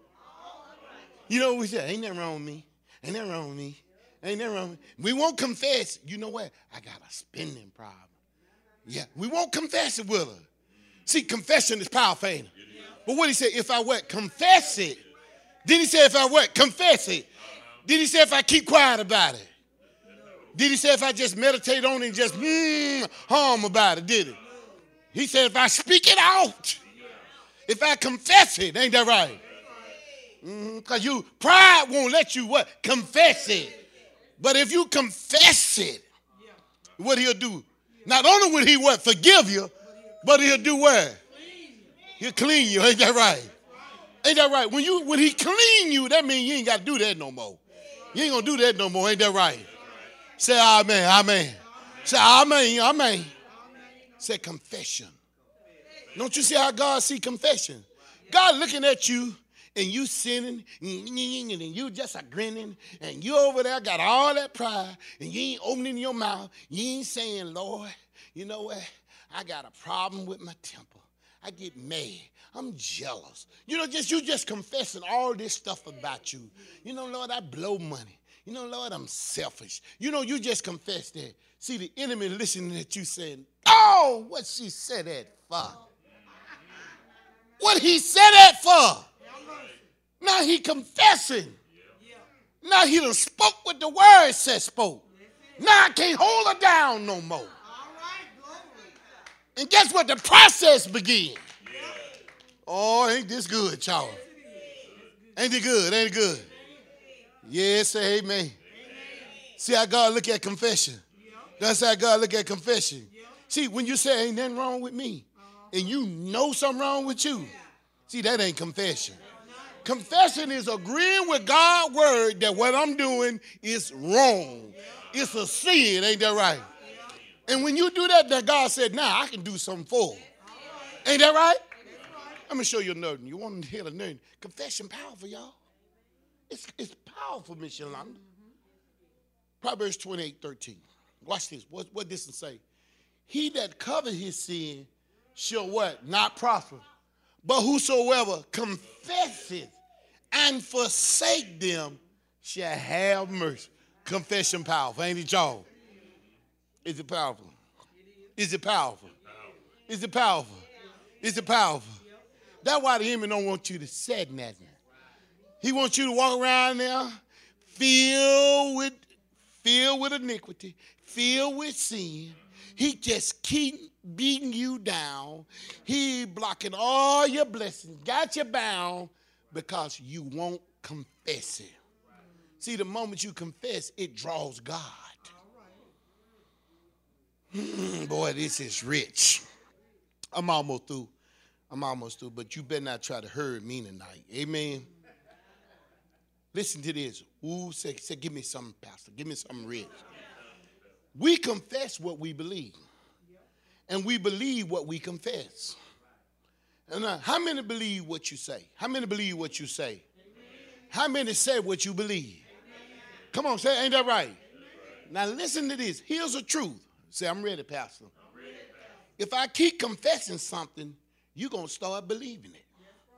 You know what we say? Ain't nothing wrong with me. Ain't nothing wrong with me. Ain't nothing wrong with me. We won't confess. You know what? I got a spending problem. Yeah, we won't confess it, will it? See, confession is powerful, ain't it? But what he said, if I what? Confess it. Then he said, if I what? Confess it. Did he say if I keep quiet about it? Did he say if I just meditate on it and just mm, hum about it? Did he? He said if I speak it out, if I confess it, ain't that right? Because mm-hmm, you pride won't let you what? Confess it. But if you confess it, what he'll do? Not only will he what? Forgive you, but he'll do what? He'll clean you. Ain't that right? Ain't that right? When you when he clean you, that means you ain't got to do that no more. You ain't gonna do that no more. Ain't that right? Say amen, amen. Say amen, amen. Say confession. Don't you see how God see confession? God looking at you and you sinning and you just a grinning and you over there got all that pride and you ain't opening your mouth. You ain't saying, Lord, you know what? I got a problem with my temper. I get mad. I'm jealous. You know, just you just confessing all this stuff about you. You know, Lord, I blow money. You know, Lord, I'm selfish. You know, you just confess that. See, the enemy listening at you saying, oh, what she said that for? What he said that for? Now he confessing. Now he done spoke what the word said spoke. Now I can't hold her down no more. And guess what? The process begins. Oh, ain't this good, y'all? Ain't it good? Ain't it good? Yes, say amen. Amen. See how God look at confession. That's how God look at confession. See, when you say ain't nothing wrong with me, and you know something wrong with you, see, that ain't confession. Confession is agreeing with God's word that what I'm doing is wrong. It's a sin, ain't that right? And when you do that, that God said, now nah, I can do something for her. Ain't that right? Let me show you another one. You want to hear another one? Confession powerful, y'all. It's, it's powerful, Miss Yolanda. Proverbs twenty-eight thirteen. Watch this. What, what does it say? He that covers his sin shall what? Not prosper. But whosoever confesseth and forsake them shall have mercy. Confession powerful. Ain't it, y'all? Is it powerful? Is it powerful? Is it powerful? Is it powerful? That's why the enemy don't want you to say nothing. He wants you to walk around there filled with, filled with iniquity, filled with sin. He just keep beating you down. He blocking all your blessings, got you bound because you won't confess it. See, the moment you confess, it draws God. Mm, boy, this is rich. I'm almost through. I'm almost through, but you better not try to hurt me tonight. Amen. Listen to this. Ooh, say, say, give me something, Pastor. Give me something rich. We confess what we believe. And we believe what we confess. And now, how many believe what you say? How many believe what you say? How many say what you believe? Come on, say, ain't that right? Now listen to this. Here's the truth. Say, I'm ready, Pastor. If I keep confessing something, you're going to start believing it.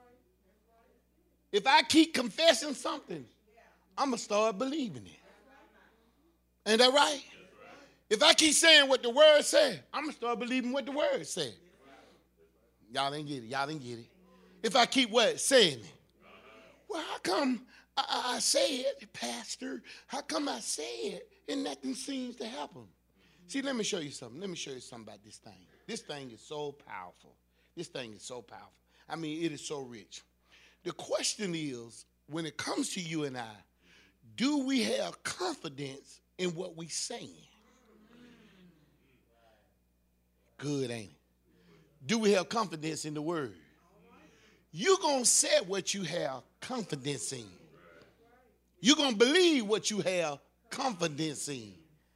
If I keep confessing something, I'm going to start believing it. Ain't that right? If I keep saying what the word said, I'm going to start believing what the word said. Y'all didn't get it. Y'all didn't get it. If I keep what? Saying it. Well, how come I, I say it, Pastor? How come I say it and nothing seems to happen? See, let me show you something. Let me show you something about this thing. This thing is so powerful. This thing is so powerful. I mean, it is so rich. The question is, when it comes to you and I, do we have confidence in what we're saying? Good, ain't it? Do we have confidence in the word? You're going to say what you have confidence in. You're going to believe what you have confidence in.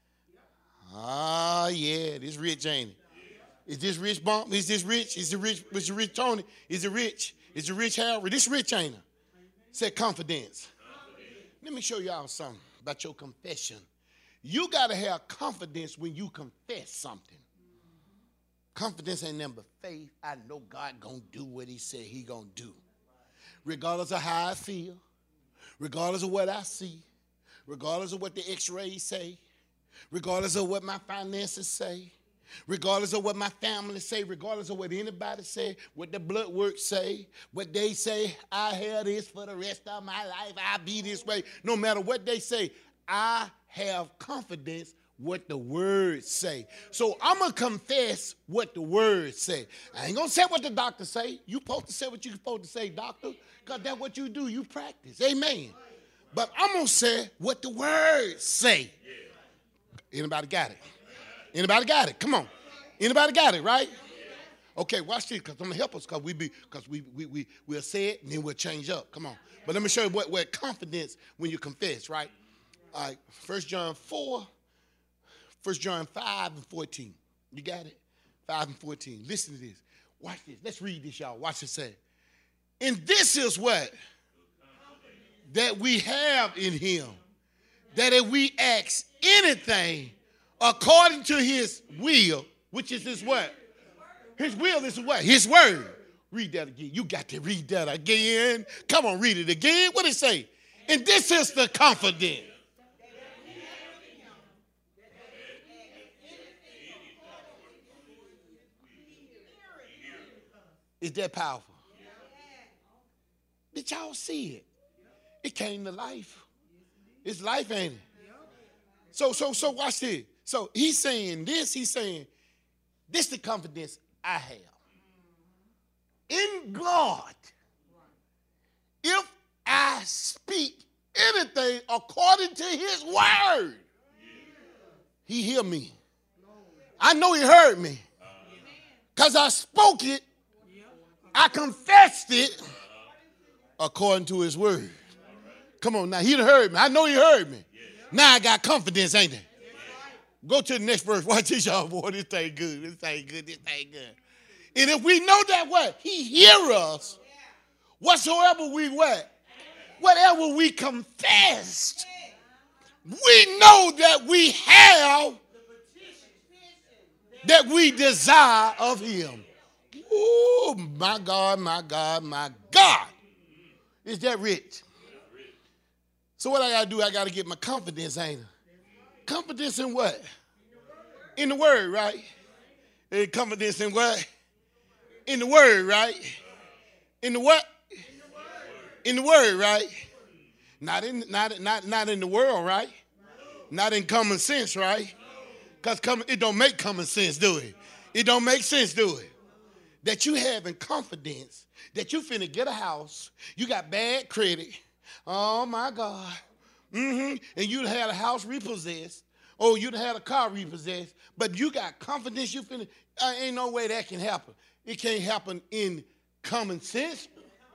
Ah, yeah, this rich, ain't it? Is this rich bump? Is this rich? Is it rich? Is it rich Tony? Is it rich? Is it rich Harry? This rich, ain't it? Say confidence. confidence. Let me show y'all something about your confession. You got to have confidence when you confess something. Confidence ain't nothing but faith. I know God going to do what he said he going to do. Regardless of how I feel, regardless of what I see, regardless of what the x-rays say, regardless of what my finances say, regardless of what my family say, regardless of what anybody say, what the blood work say, what they say, I have this for the rest of my life, I'll be this way. No matter what they say, I have confidence what the words say. So I'm going to confess what the words say. I ain't going to say what the doctor say. You supposed to say what you supposed to say, doctor, because that's what you do. You practice. Amen. But I'm going to say what the words say. Anybody got it? Anybody got it? Come on. Anybody got it, right? Okay, watch this, because I'm going to help us, because we be, because we, we, we, we'll say it, and then we'll change up. Come on. But let me show you what, what confidence when you confess, right? All right, First John four. First John five and fourteen. You got it? five and fourteen. Listen to this. Watch this. Let's read this, y'all. Watch it say. And this is what? That we have in him. That if we ask anything according to his will, which is his what? His will is what? His word. Read that again. You got to read that again. Come on, read it again. What it say? And this is the confidence. Is that powerful? Did y'all see it? It came to life. It's life, ain't it? So, so, so watch this. So he's saying this, he's saying, this is the confidence I have. In God, if I speak anything according to his word, he hear me. I know he heard me. Because I spoke it, I confessed it according to his word. Come on now, he heard me. I know he heard me. Now I got confidence, ain't it? Go to the next verse. Watch this, y'all, boy. This ain't good. This ain't good. This ain't good. And if we know that what? He hear us whatsoever we what? Whatever we confessed, we know that we have that we desire of him. Oh, my God, my God, my God. Is that rich? So what I got to do, I got to get my confidence, ain't it? Confidence in what? In the word, right? And confidence in what? In the word, right? In the what? In the word, right? Not in not not not in the world, right? Not in common sense, right? Because it don't make common sense, do it? It don't make sense, do it? That you having confidence that you finna get a house, you got bad credit. Oh my God. Mm-hmm. And you'd had a house repossessed. Oh, you'd had a car repossessed. But you got confidence you finna. Uh, ain't no way that can happen. It can't happen in common sense.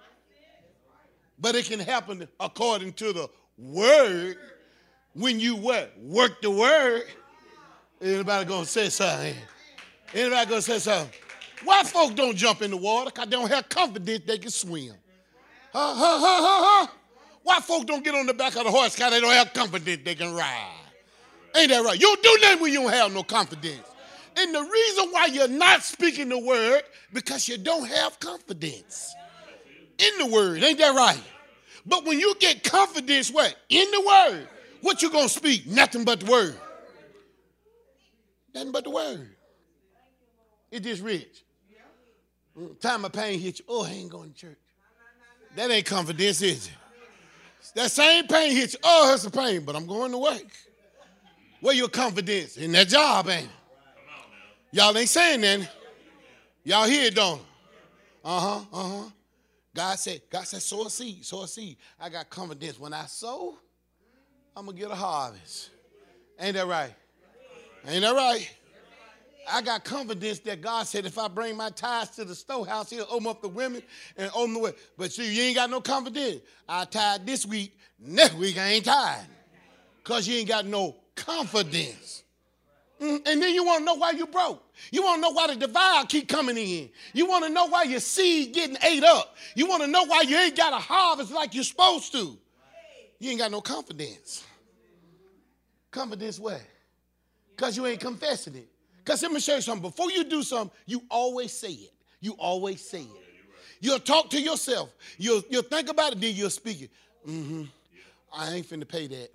But it can happen according to the word. When you what? Work the word. Anybody gonna say something? Anybody gonna say something? Why folk don't jump in the water? Because they don't have confidence they can swim. Huh, huh, huh, huh, huh. Why folk don't get on the back of the horse because they don't have confidence they can ride? Ain't that right? You don't do nothing when you don't have no confidence. And the reason why you're not speaking the word, because you don't have confidence in the word. Ain't that right? But when you get confidence, what? In the word. What you going to speak? Nothing but the word. Nothing but the word. It's just rich. Time of pain hit you. Oh, I ain't going to church. That ain't confidence, is it? That same pain hits you. Oh, that's a pain, but I'm going to work. Where your confidence? In that job, ain't it? Y'all ain't saying that. Y'all hear it, don't? Uh-huh, uh-huh. God said, God said, sow a seed, sow a seed. I got confidence. When I sow, I'm going to get a harvest. Ain't that right? Ain't that right? I got confidence that God said if I bring my tithes to the storehouse, he'll open up the women and open the way. But see, you ain't got no confidence. I tithe this week, next week I ain't tithe. Because you ain't got no confidence. Mm, and then you want to know why you broke. You want to know why the divide keep coming in. You want to know why your seed getting ate up. You want to know why you ain't got a harvest like you're supposed to. You ain't got no confidence. Confidence what? Because you ain't confessing it. Because let me show you something. Before you do something, you always say it. You always say it. You'll talk to yourself. You'll, you'll think about it, then you'll speak it. Mm-hmm. I ain't finna pay that.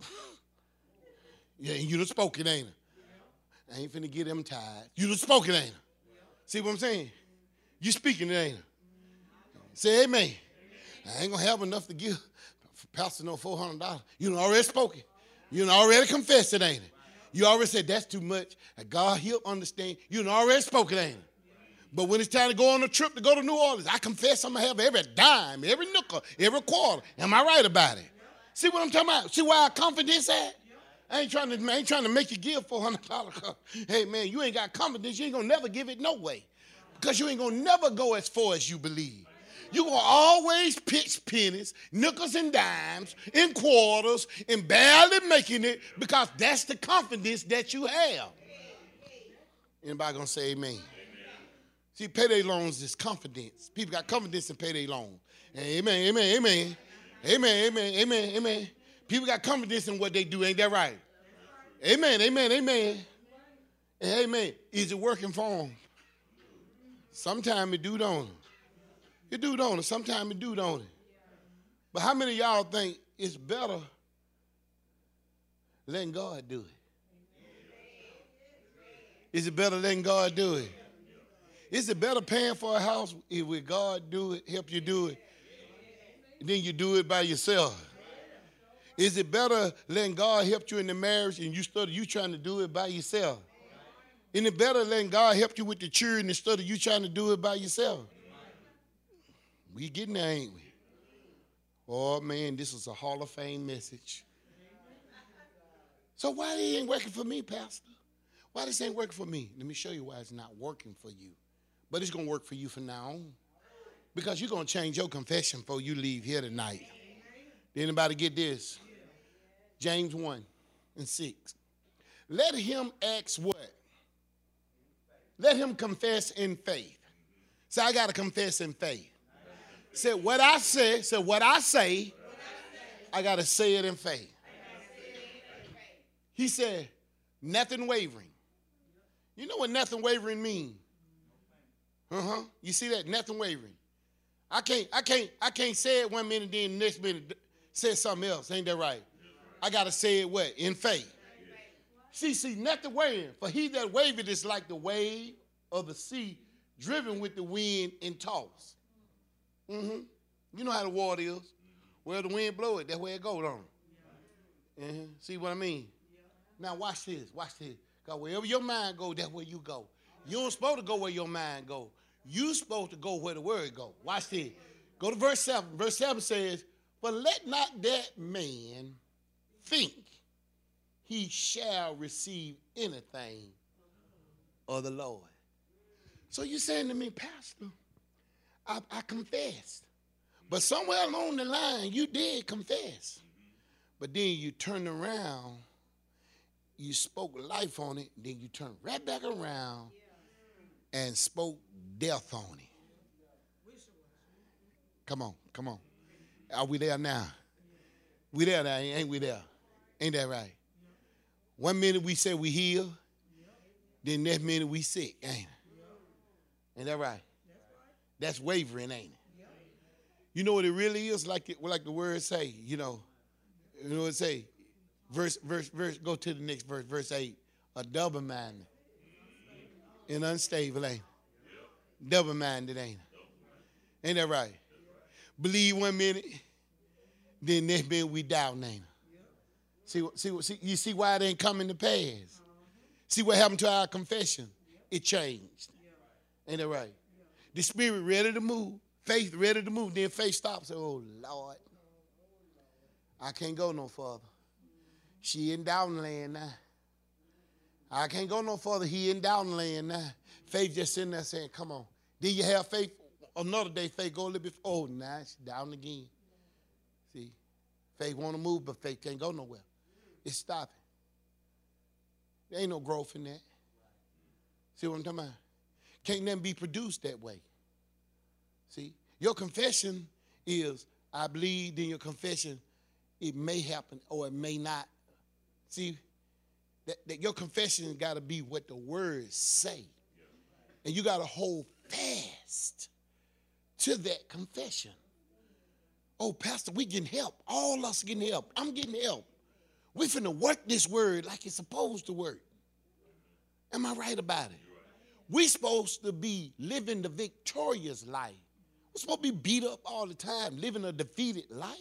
Yeah, you done spoke it, ain't it? I ain't finna get them tired. You done spoke it, ain't it? See what I'm saying? You speaking it, ain't it? Say amen. I ain't gonna have enough to give Pastor no four hundred dollars. You done already spoken. You done already confessed it, ain't it? You already said that's too much. God, he'll understand. You done already spoken, ain't it? But when it's time to go on a trip to go to New Orleans, I confess I'm going to have every dime, every nickel, every quarter. Am I right about it? See what I'm talking about? See where our confidence at? I ain't trying to, I ain't trying to make you give four hundred dollars. Hey, man, you ain't got confidence. You ain't going to never give it no way. Because you ain't going to never go as far as you believe. You're going to always pitch pennies, nickels and dimes, and quarters, and barely making it because that's the confidence that you have. Anybody going to say amen? See, payday loans is confidence. People got confidence in payday loans. Amen, amen, amen. Amen, amen, amen, amen. People got confidence in what they do. Ain't that right? Amen, amen, amen. And amen. Is it working for them? Sometimes it do, don't it? It do, don't it? Sometimes it do, don't it? But how many of y'all think it's better letting God do it? Is it better letting God do it? Is it better paying for a house if with God do it, help you do it, than you do it by yourself? Is it better letting God help you in the marriage and you study you trying to do it by yourself? Isn't it better letting God help you with the children instead of you trying to do it by yourself? We getting there, ain't we? Oh, man, this is a Hall of Fame message. So why it ain't working for me, Pastor? Why this ain't working for me? Let me show you why it's not working for you. But it's going to work for you from now on. Because you're going to change your confession before you leave here tonight. Did anybody get this? James one and six. Let him ask what? Let him confess in faith. So I got to confess in faith. Said what I say, said what I say, I got to say it in faith. He said, nothing wavering. You know what nothing wavering means? Uh-huh. You see that? Nothing wavering. I can't, I can't, I can't say it one minute, then the next minute say something else. Ain't that right? I got to say it what? In faith. See, see, nothing wavering. For he that waveth is like the wave of the sea driven with the wind and tossed. Mm-hmm. You know how the water is. Where the wind blow it, that's where it goes on. Uh-huh. See what I mean? Now watch this, watch this. Because wherever your mind go, that's where you go. You don't supposed to go where your mind go. You supposed to go where the word go. Watch this. Go to verse seven. Verse seven says, but let not that man think he shall receive anything of the Lord. So you're saying to me, Pastor, I, I confessed. But somewhere along the line, you did confess. But then you turned around, you spoke life on it, then you turned right back around and spoke death on it. Come on, come on. Are we there now? We there now, ain't we there? Ain't that right? One minute we say we heal, then next minute we sick, ain't it? Ain't that right? That's wavering, ain't it? You know what it really is? Like it, like the word say, you know, you know what it say? Verse, verse, verse, go to the next verse, verse eight. A double-minded and unstable, ain't it? Double-minded, ain't it? Ain't that right? Believe one minute, then next minute we doubt, ain't it? See, see, see, you see why it ain't coming to pass? See what happened to our confession? It changed. Ain't that right? The spirit ready to move. Faith ready to move. Then faith stops. Oh, Lord. I can't go no further. She in down land now. I can't go no further. He in down land now. Faith just sitting there saying, come on. Then you have faith. Another day, faith go a little bit. Oh, now she's down again. See, faith want to move, but faith can't go nowhere. It's stopping. There ain't no growth in that. See what I'm talking about? Can't nothing be produced that way. See, your confession is, I believe, in your confession, it may happen or it may not. See, that, that your confession got to be what the words say. And you got to hold fast to that confession. Oh, Pastor, we getting help. All us getting help. I'm getting help. We finna work this word like it's supposed to work. Am I right about it? We supposed to be living the victorious life. We're supposed to be beat up all the time, living a defeated life.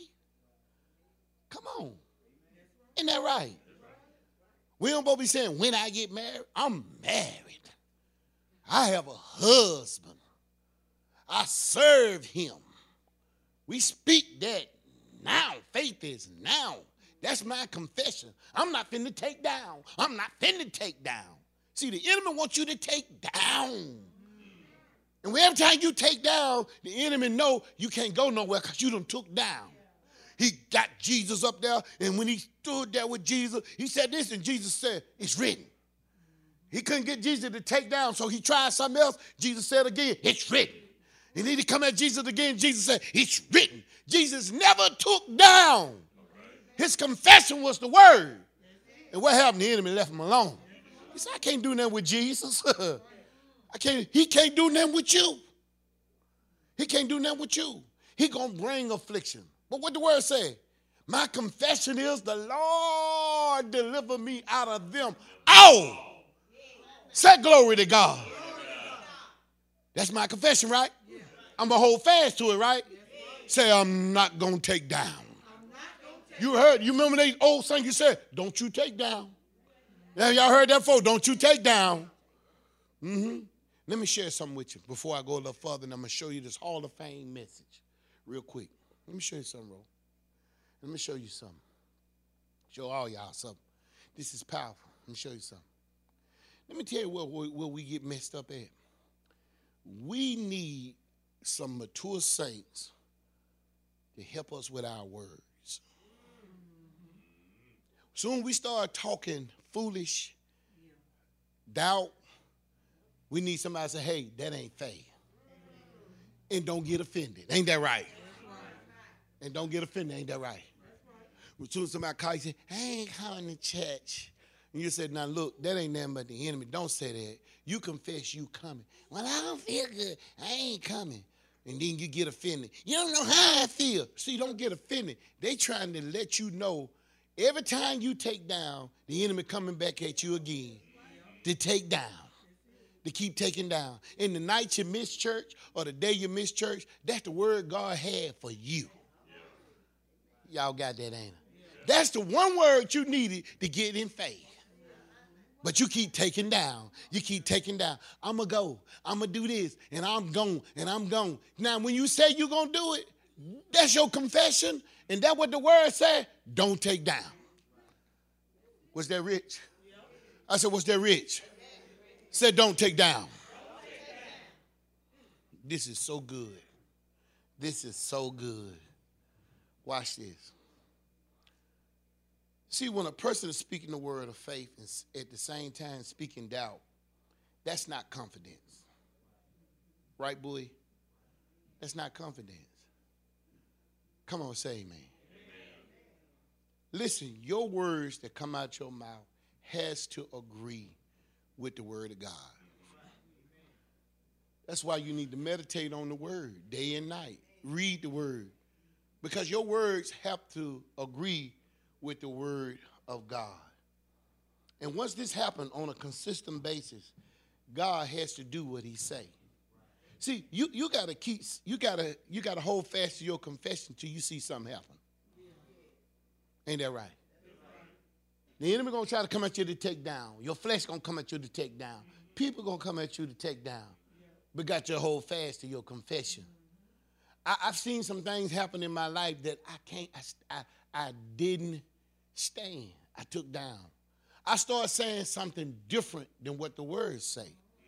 Come on. Isn't that right? We don't supposed to be saying, when I get married, I'm married. I have a husband. I serve him. We speak that now. Faith is now. That's my confession. I'm not finna take down. I'm not finna take down. See, the enemy wants you to take down. And every time you take down, the enemy know you can't go nowhere because you done took down. He got Jesus up there, and when he stood there with Jesus, he said this, and Jesus said, it's written. He couldn't get Jesus to take down, so he tried something else. Jesus said again, it's written. And then he come at Jesus again. Jesus said, it's written. Jesus never took down. His confession was the word. And what happened? The enemy left him alone. He said, I can't do nothing with Jesus. I can't, he can't do nothing with you. He can't do nothing with you. He gonna bring affliction. But what the word say? My confession is the Lord deliver me out of them. Oh! Say glory to God. That's my confession, right? I'm going to hold fast to it, right? Say, I'm not going to take down. You heard, you remember that old saying you said, don't you take down. Yeah, y'all heard that before, don't you take down. Mm-hmm. Let me share something with you before I go a little further, and I'm going to show you this Hall of Fame message real quick. Let me show you something, Ro. Let me show you something. Show all y'all something. This is powerful. Let me show you something. Let me tell you where, where, where we get messed up at. We need some mature saints to help us with our words. Soon we start talking foolish, doubt, we need somebody to say, hey, that ain't fair. And don't get offended. Ain't that right? And don't get offended. Ain't that right? As soon as somebody calls you, say, I ain't coming to church. And you said, now look, that ain't nothing but the enemy. Don't say that. You confess you coming. Well, I don't feel good. I ain't coming. And then you get offended. You don't know how I feel. See, don't get offended. They trying to let you know every time you take down, the enemy coming back at you again to take down, to keep taking down. And the night you miss church or the day you miss church, that's the word God had for you. Y'all got that, ain't it? That's the one word you needed to get in faith. But you keep taking down. You keep taking down. I'm going to go. I'm going to do this. And I'm gone. And I'm gone. Now, when you say you're going to do it, that's your confession. And that's what the word said. Don't take down. Was that rich? I said, was that rich? Said, don't take down. This is so good. This is so good. Watch this. See, when a person is speaking the word of faith and at the same time speaking doubt, that's not confidence. Right, boy? That's not confidence. Come on, say amen. Amen. Listen, your words that come out your mouth has to agree with the word of God. That's why you need to meditate on the word day and night. Read the word. Because your words have to agree with the word of God. And once this happens on a consistent basis, God has to do what he say. See, you, you gotta keep you gotta you gotta hold fast to your confession till you see something happen. Ain't that right? The enemy gonna try to come at you to take down. Your flesh gonna come at you to take down. People gonna come at you to take down. But got to hold fast to your confession. I, I've seen some things happen in my life that I can't I, I, I didn't stand. I took down. I started saying something different than what the words say.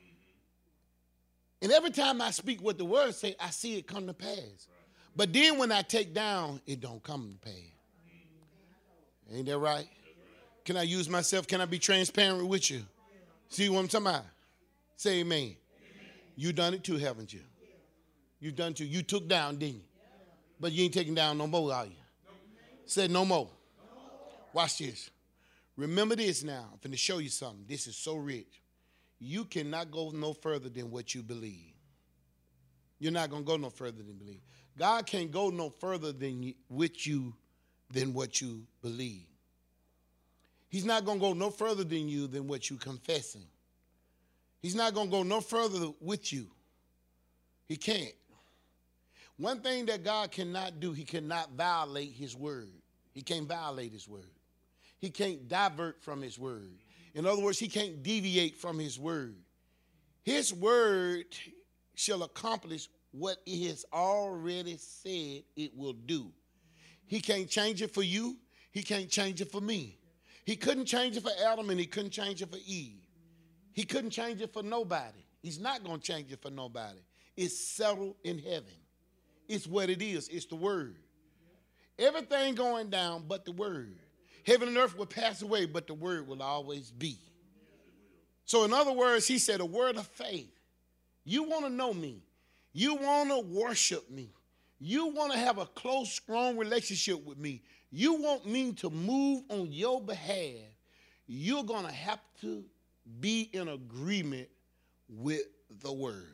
And every time I speak what the words say, I see it come to pass. But then when I take down, it don't come to pass. Ain't that right? Can I use myself? Can I be transparent with you? See what I'm talking about? Say amen. You done it too, haven't you? You done it too. You took down, didn't you? But you ain't taking down no more, are you? Said no more. Watch this. Remember this now. I'm going to show you something. This is so rich. You cannot go no further than what you believe. You're not going to go no further than believe. God can't go no further than you, with you than what you believe. He's not going to go no further than you than what you confessing. He's not going to go no further with you. He can't. One thing that God cannot do, he cannot violate his word. He can't violate his word. He can't divert from his word. In other words, he can't deviate from his word. His word shall accomplish what he has already said it will do. He can't change it for you. He can't change it for me. He couldn't change it for Adam and he couldn't change it for Eve. He couldn't change it for nobody. He's not going to change it for nobody. It's settled in heaven. It's what it is. It's the word. Everything going down but the word. Heaven and earth will pass away, but the word will always be. So in other words, he said a word of faith. You want to know me. You want to worship me. You want to have a close, strong relationship with me. You want me to move on your behalf. You're going to have to be in agreement with the word.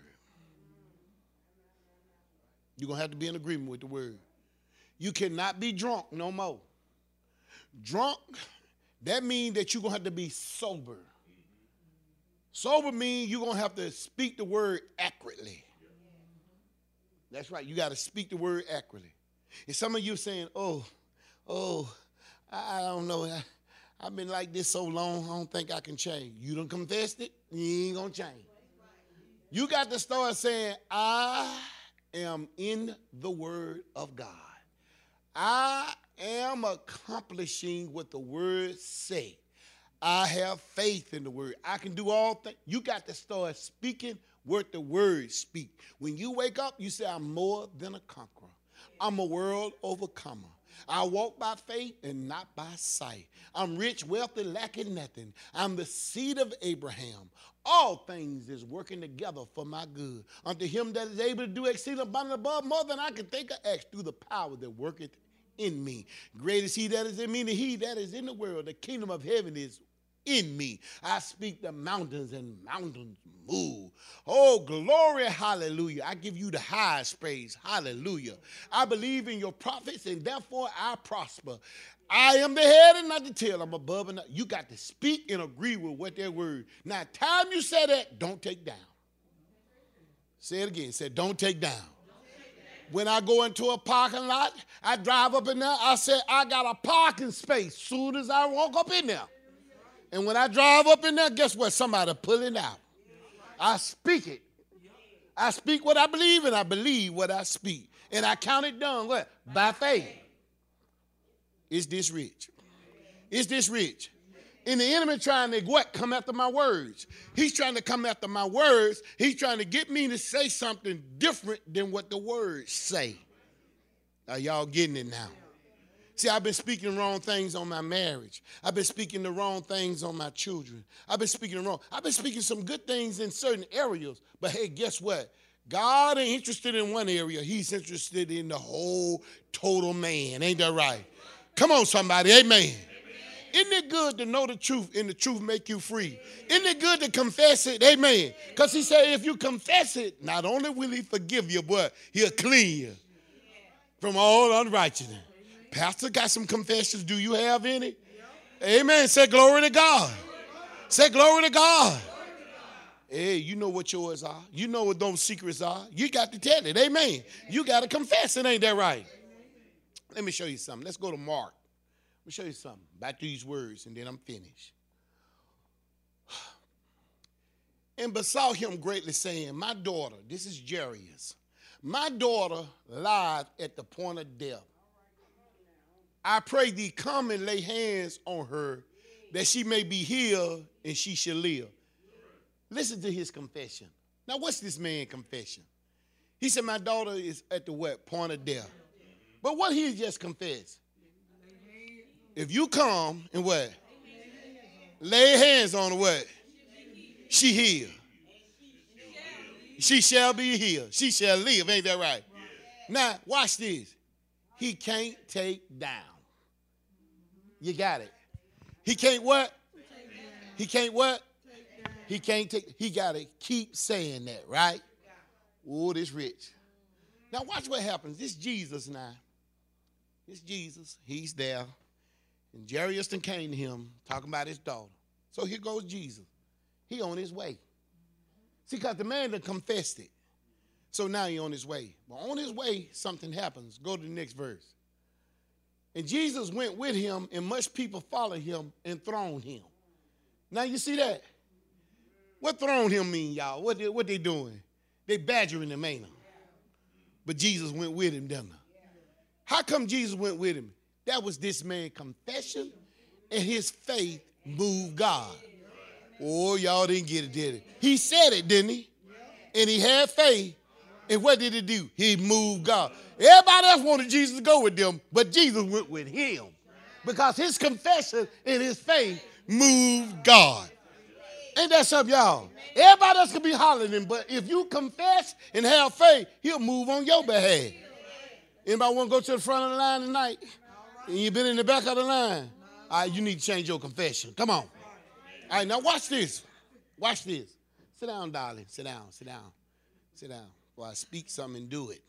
You're going to have to be in agreement with the word. You cannot be drunk no more. Drunk, that means that you're going to have to be sober. Sober means you're going to have to speak the word accurately. That's right. You got to speak the word accurately. And some of you saying, oh, oh, I, I don't know. I, I've been like this so long, I don't think I can change. You done confessed it, you ain't going to change. You got to start saying, I am in the word of God. I am accomplishing what the word say. I have faith in the word. I can do all things. You got to start speaking what the word speak. When you wake up, you say, I'm more than a conqueror. I'm a world overcomer. I walk by faith and not by sight. I'm rich, wealthy, lacking nothing. I'm the seed of Abraham. All things is working together for my good. Unto him that is able to do exceeding abundantly above more than I can think or ask through the power that worketh in me. Great is he that is in me than he that is in the world. The kingdom of heaven is in me. I speak the mountains and mountains move. Oh, glory, hallelujah. I give you the highest praise, hallelujah. I believe in your prophets and therefore I prosper. I am the head and not the tail. I'm above and not. You got to speak and agree with what their word. Now, time you say that, don't take down. Say it again. Say, don't take down. When I go into a parking lot, I drive up in there, I say, I got a parking space soon as I walk up in there. And when I drive up in there, guess what? Somebody pull it out. I speak it. I speak what I believe, and I believe what I speak. And I count it done, what? By faith. Is this rich? Is this rich? And the enemy trying to, what? Come after my words. He's trying to come after my words. He's trying to get me to say something different than what the words say. Are y'all getting it now? See, I've been speaking wrong things on my marriage. I've been speaking the wrong things on my children. I've been speaking wrong. I've been speaking some good things in certain areas. But hey, guess what? God ain't interested in one area. He's interested in the whole total man. Ain't that right? Come on, somebody. Amen. Isn't it good to know the truth and the truth make you free? Isn't it good to confess it? Amen. Because he said if you confess it, not only will he forgive you, but he'll clean you from all unrighteousness. Pastor, got some confessions. Do you have any? Amen. Say glory to God. Say glory to God. Hey, you know what yours are. You know what those secrets are. You got to tell it. Amen. You got to confess it. Ain't that right? Let me show you something. Let's go to Mark. Let me show you something. Back to these words, and then I'm finished. And besought him greatly, saying, my daughter, this is Jairus, my daughter lieth at the point of death. I pray thee come and lay hands on her that she may be healed and she shall live. Listen to his confession. Now, what's this man's confession? He said, my daughter is at the what? Point of death. But what he just confessed? If you come and what? Lay hands on her, what? She healed. She shall be healed. She shall live. Ain't that right? Now, watch this. He can't take down. You got it. He can't what? He can't what? He can't take, he got to keep saying that, right? Oh, this rich. Now watch what happens. This Jesus now. This Jesus, he's there. And Jairus came to him talking about his daughter. So here goes Jesus. He on his way. See, because the man done confessed it. So now he on his way. But on his way, something happens. Go to the next verse. And Jesus went with him, and much people followed him and thronged him. Now you see that? What thronged him mean, y'all? What they, what they doing? They badgering him, ain't them? But Jesus went with him, didn't they? How come Jesus went with him? That was this man's confession, and his faith moved God. Oh, y'all didn't get it, did it? He said it, didn't he? And he had faith. And what did he do? He moved God. Everybody else wanted Jesus to go with them, but Jesus went with him. Because his confession and his faith moved God. Ain't that something, y'all? Everybody else could be hollering, but if you confess and have faith, he'll move on your behalf. Anybody want to go to the front of the line tonight? And you've been in the back of the line? All right, you need to change your confession. Come on. All right, now watch this. Watch this. Sit down, darling. Sit down, sit down, sit down. While I speak something and do it.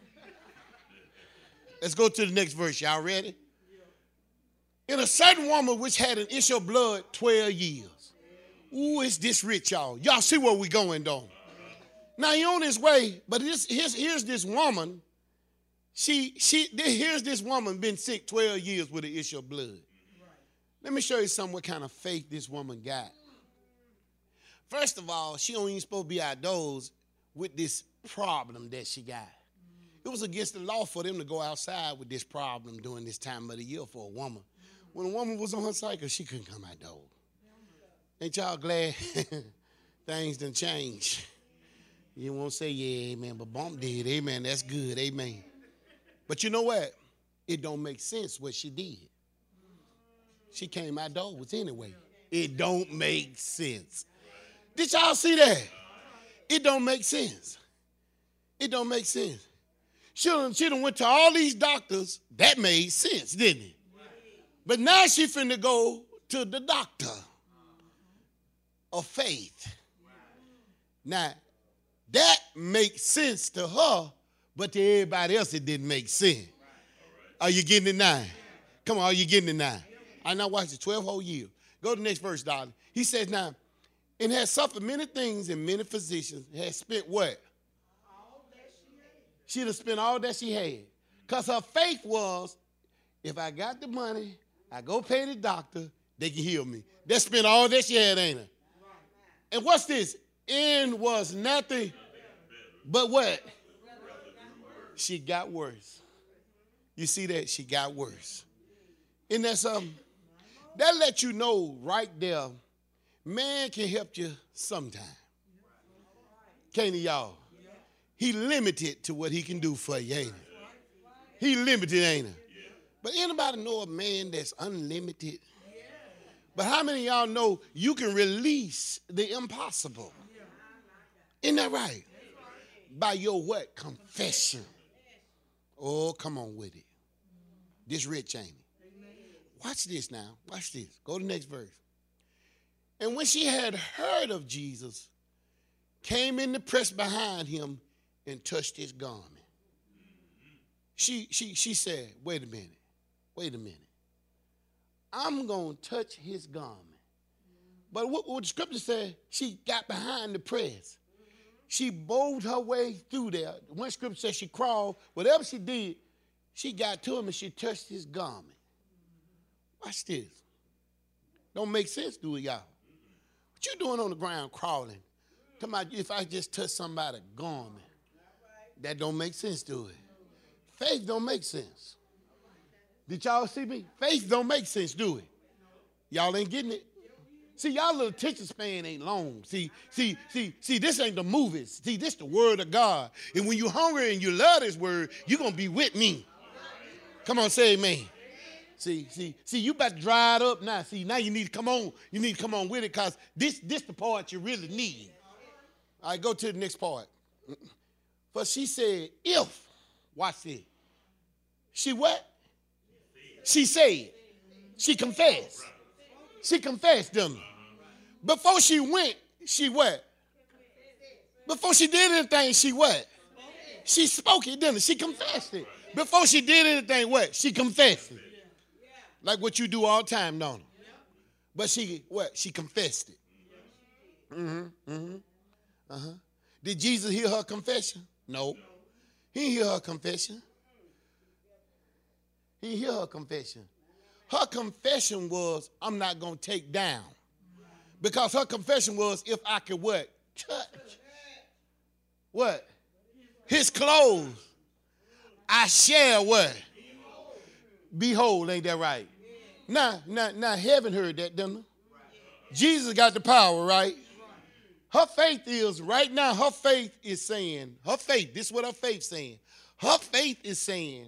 Let's go to the next verse. Y'all ready? In a certain woman which had an issue of blood twelve years. Ooh, it's this rich, y'all. Y'all see where we going, though. Now, he on his way, but this, here's, here's this woman. She, she, here's this woman been sick twelve years with an issue of blood. Let me show you some what kind of faith this woman got. First of all, she don't even supposed to be outdoors with this problem that she got. It was against the law for them to go outside with this problem during this time of the year for a woman. When a woman was on her cycle, she couldn't come outdoors. Ain't y'all glad things done changed? You won't say, yeah, amen, but Bump did. Amen, that's good, amen. But you know what? It don't make sense what she did. She came outdoors anyway. It don't make sense. Did y'all see that? It don't make sense. It don't make sense. She done, she done went to all these doctors. That made sense, didn't it? But now she finna go to the doctor of faith. Now, that makes sense to her, but to everybody else it didn't make sense. Are you getting it now? Come on, are you getting it now? I now watch it twelve whole years. Go to the next verse, darling. He says now, and has suffered many things and many physicians, has spent what? All that she had. She'd have spent all that she had. Because her faith was, if I got the money, I go pay the doctor, they can heal me. They spent all that she had, ain't it? And what's this? And was nothing but what? She got worse. You see that? She got worse. Isn't that something? That let you know right there, man can help you sometime. Can't he, y'all? He limited to what he can do for you, ain't he? He limited, ain't he? But anybody know a man that's unlimited? But how many of y'all know you can release the impossible? Isn't that right? By your what? Confession. Oh, come on with it. This rich, ain't it? Watch this now. Watch this. Go to the next verse. And when she had heard of Jesus, came in the press behind him and touched his garment. She, she, she said, wait a minute. Wait a minute. I'm going to touch his garment. But what, what the scripture said, she got behind the press. She bowed her way through there. One scripture says she crawled. Whatever she did, she got to him and she touched his garment. Watch this. Don't make sense, do it, y'all? What you doing on the ground crawling? Come on, if I just touch somebody's garment, that don't make sense, do it? Faith don't make sense. Did y'all see me? Faith don't make sense, do it? Y'all ain't getting it? See, y'all little attention span ain't long. See, see, see, see, this ain't the movies. See, this the word of God. And when you're hungry and you love this word, you're going to be with me. Come on, say amen. See, see, see, you about to dry it up now. See, now you need to come on. You need to come on with it because this, this the part you really need. All right, go to the next part. For she said, if, watch this. She what? She said. She confessed. She confessed them. Before she went, she what? Before she did anything, she what? She spoke it, didn't she? She confessed it. Before she did anything, what? She confessed it. Like what you do all the time, don't you? But she, what? She confessed it. Mm-hmm, mm-hmm, uh-huh. Did Jesus hear her confession? No. He didn't hear her confession. He didn't hear her confession. Her confession was, I'm not going to take down. Because her confession was, if I could what? Touch. What? His clothes. I shall what? Behold, ain't that right? Now, now, now heaven heard that, didn't it? Jesus got the power, right? Her faith is, right now, her faith is saying, her faith, this is what her faith is saying. Her faith is saying,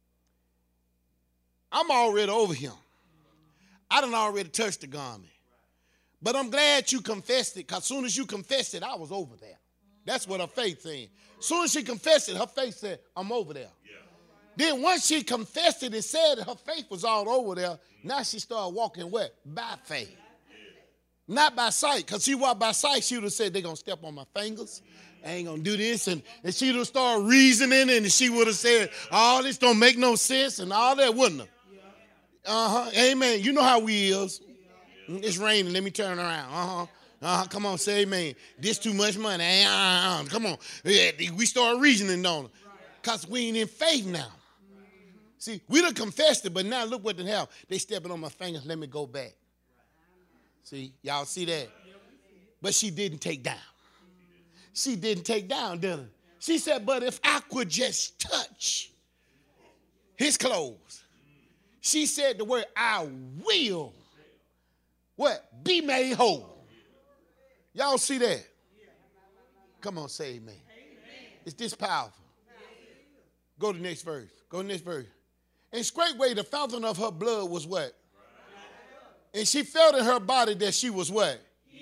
I'm already over him. I done already touched the garment. But I'm glad you confessed it, because as soon as you confessed it, I was over there. That's what her faith saying. As soon as she confessed it, her faith said, I'm over there. Yeah. Then once she confessed it and said her faith was all over there, now she started walking what? By faith. Not by sight, because she walked by sight, she would have said, they're going to step on my fingers. I ain't going to do this. And, and she would have started reasoning, and she would have said, all this don't make no sense and all that, wouldn't it? Uh-huh. Amen. You know how we is. It's raining. Let me turn around. Uh-huh. Uh-huh. Come on, say amen. This too much money. Uh-huh. Come on. We start reasoning on it. Because we ain't in faith now. See, we done confessed it, but now look what done happened. They stepping on my fingers. Let me go back. See, y'all see that? But she didn't take down. She didn't take down, did her? She said, but if I could just touch his clothes. She said the word, I will, what? Be made whole. Y'all see that? Come on, say amen. It's this powerful. Go to the next verse. Go to the next verse. And straightway the fountain of her blood was what? And she felt in her body that she was what?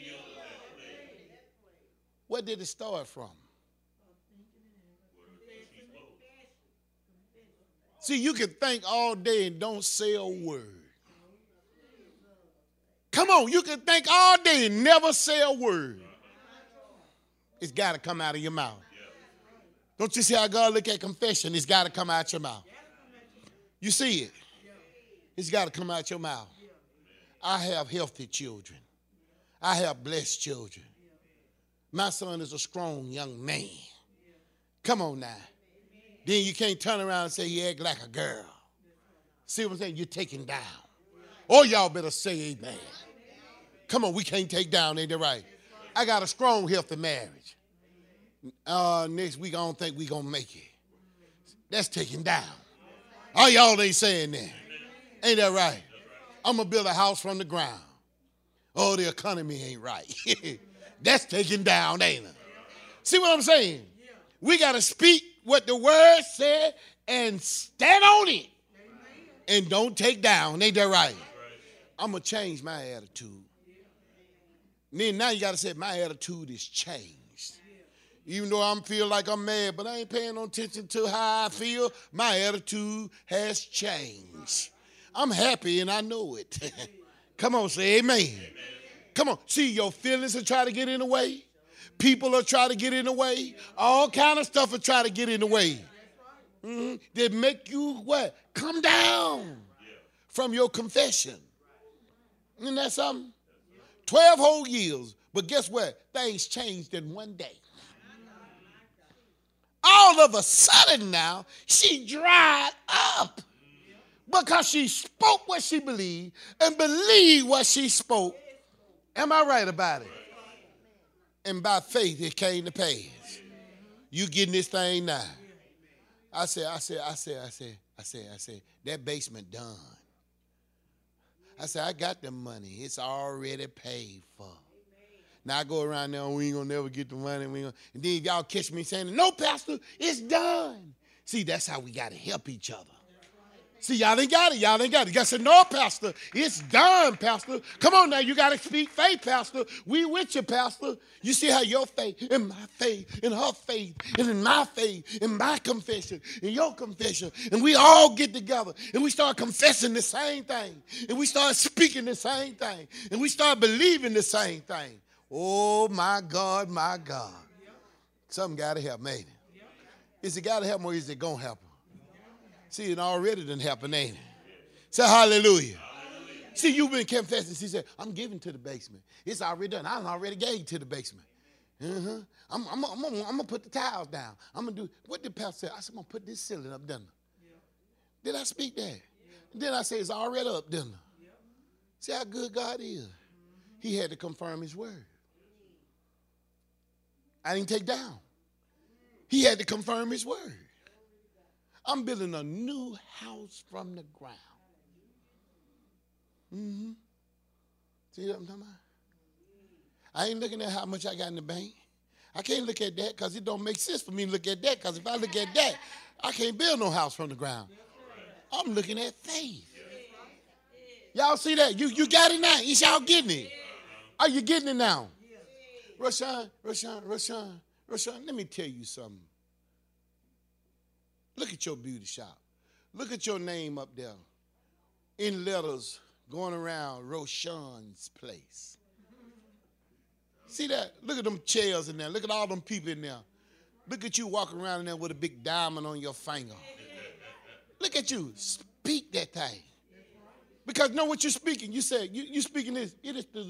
Where did it start from? See, you can think all day and don't say a word. Come on, you can think all day and never say a word. It's got to come out of your mouth. Don't you see how God look at confession? It's got to come out your mouth. You see it? It's got to come out your mouth. I have healthy children. I have blessed children. My son is a strong young man. Come on now. Then you can't turn around and say he act like a girl. See what I'm saying? You're taking down. Oh, y'all better say amen. Come on, we can't take down, ain't that right? I got a strong, healthy marriage. Uh, next week, I don't think we're going to make it. That's taking down. Oh, y'all ain't saying that. Ain't that right? I'm going to build a house from the ground. Oh, the economy ain't right. That's taking down, ain't it? See what I'm saying? We got to speak what the word said and stand on it. And don't take down. Ain't that right? I'm going to change my attitude. And then now you got to say my attitude is changed. Even though I feel like I'm mad, but I ain't paying no attention to how I feel, my attitude has changed. I'm happy and I know it. Come on, say amen. Amen. Come on. See, your feelings will try to get in the way. People will try to get in the way. All kind of stuff will try to get in the way. Mm-hmm. They make you what? Come down from your confession. Isn't that something? Twelve whole years. But guess what? Things changed in one day. All of a sudden now, she dried up because she spoke what she believed and believed what she spoke. Am I right about it? And by faith, it came to pass. You getting this thing now. I said, I said, I said, I said, I said, I said, that basement done. I said, I got the money. It's already paid for. Now I go around there, we ain't gonna never get the money. We ain't gonna, and then y'all catch me saying, no, Pastor, it's done. See, that's how we gotta help each other. See, y'all ain't got it. Y'all ain't got it. Y'all said, no, Pastor, it's done, Pastor. Come on now, you got to speak faith, Pastor. We with you, Pastor. You see how your faith, and my faith, and her faith, and in my faith, and my confession, and your confession, and we all get together, and we start confessing the same thing, and we start speaking the same thing, and we start believing the same thing. Oh, my God, my God. Something got to help, man. Is it got to help or is it going to help? See, it already done happened, ain't it? Say hallelujah. Hallelujah. See, you've been confessing. She said, I'm giving to the basement. It's already done. I already gave to the basement. Uh-huh. I'm, I'm, I'm, I'm, I'm going to put the tiles down. I'm going to do, what did Pastor say? I said, I'm going to put this ceiling up, didn't I? Yeah. Did I speak that? Yeah. Then I said, it's already up, didn't I? Yeah. See how good God is. Mm-hmm. He had to confirm his word. I didn't take down. He had to confirm his word. I'm building a new house from the ground. Mm-hmm. See what I'm talking about? I ain't looking at how much I got in the bank. I can't look at that because it don't make sense for me to look at that, because if I look at that, I can't build no house from the ground. I'm looking at faith. Y'all see that? You, you got it now. Is y'all getting it? Are you getting it now? Rashawn, Rashawn, Rashawn, Rashawn, let me tell you something. Look at your beauty shop. Look at your name up there in letters going around Roshan's place. See that? Look at them chairs in there. Look at all them people in there. Look at you walking around in there with a big diamond on your finger. Look at you. Speak that thing. Because know what you're speaking. You said, you, you speaking this. It is the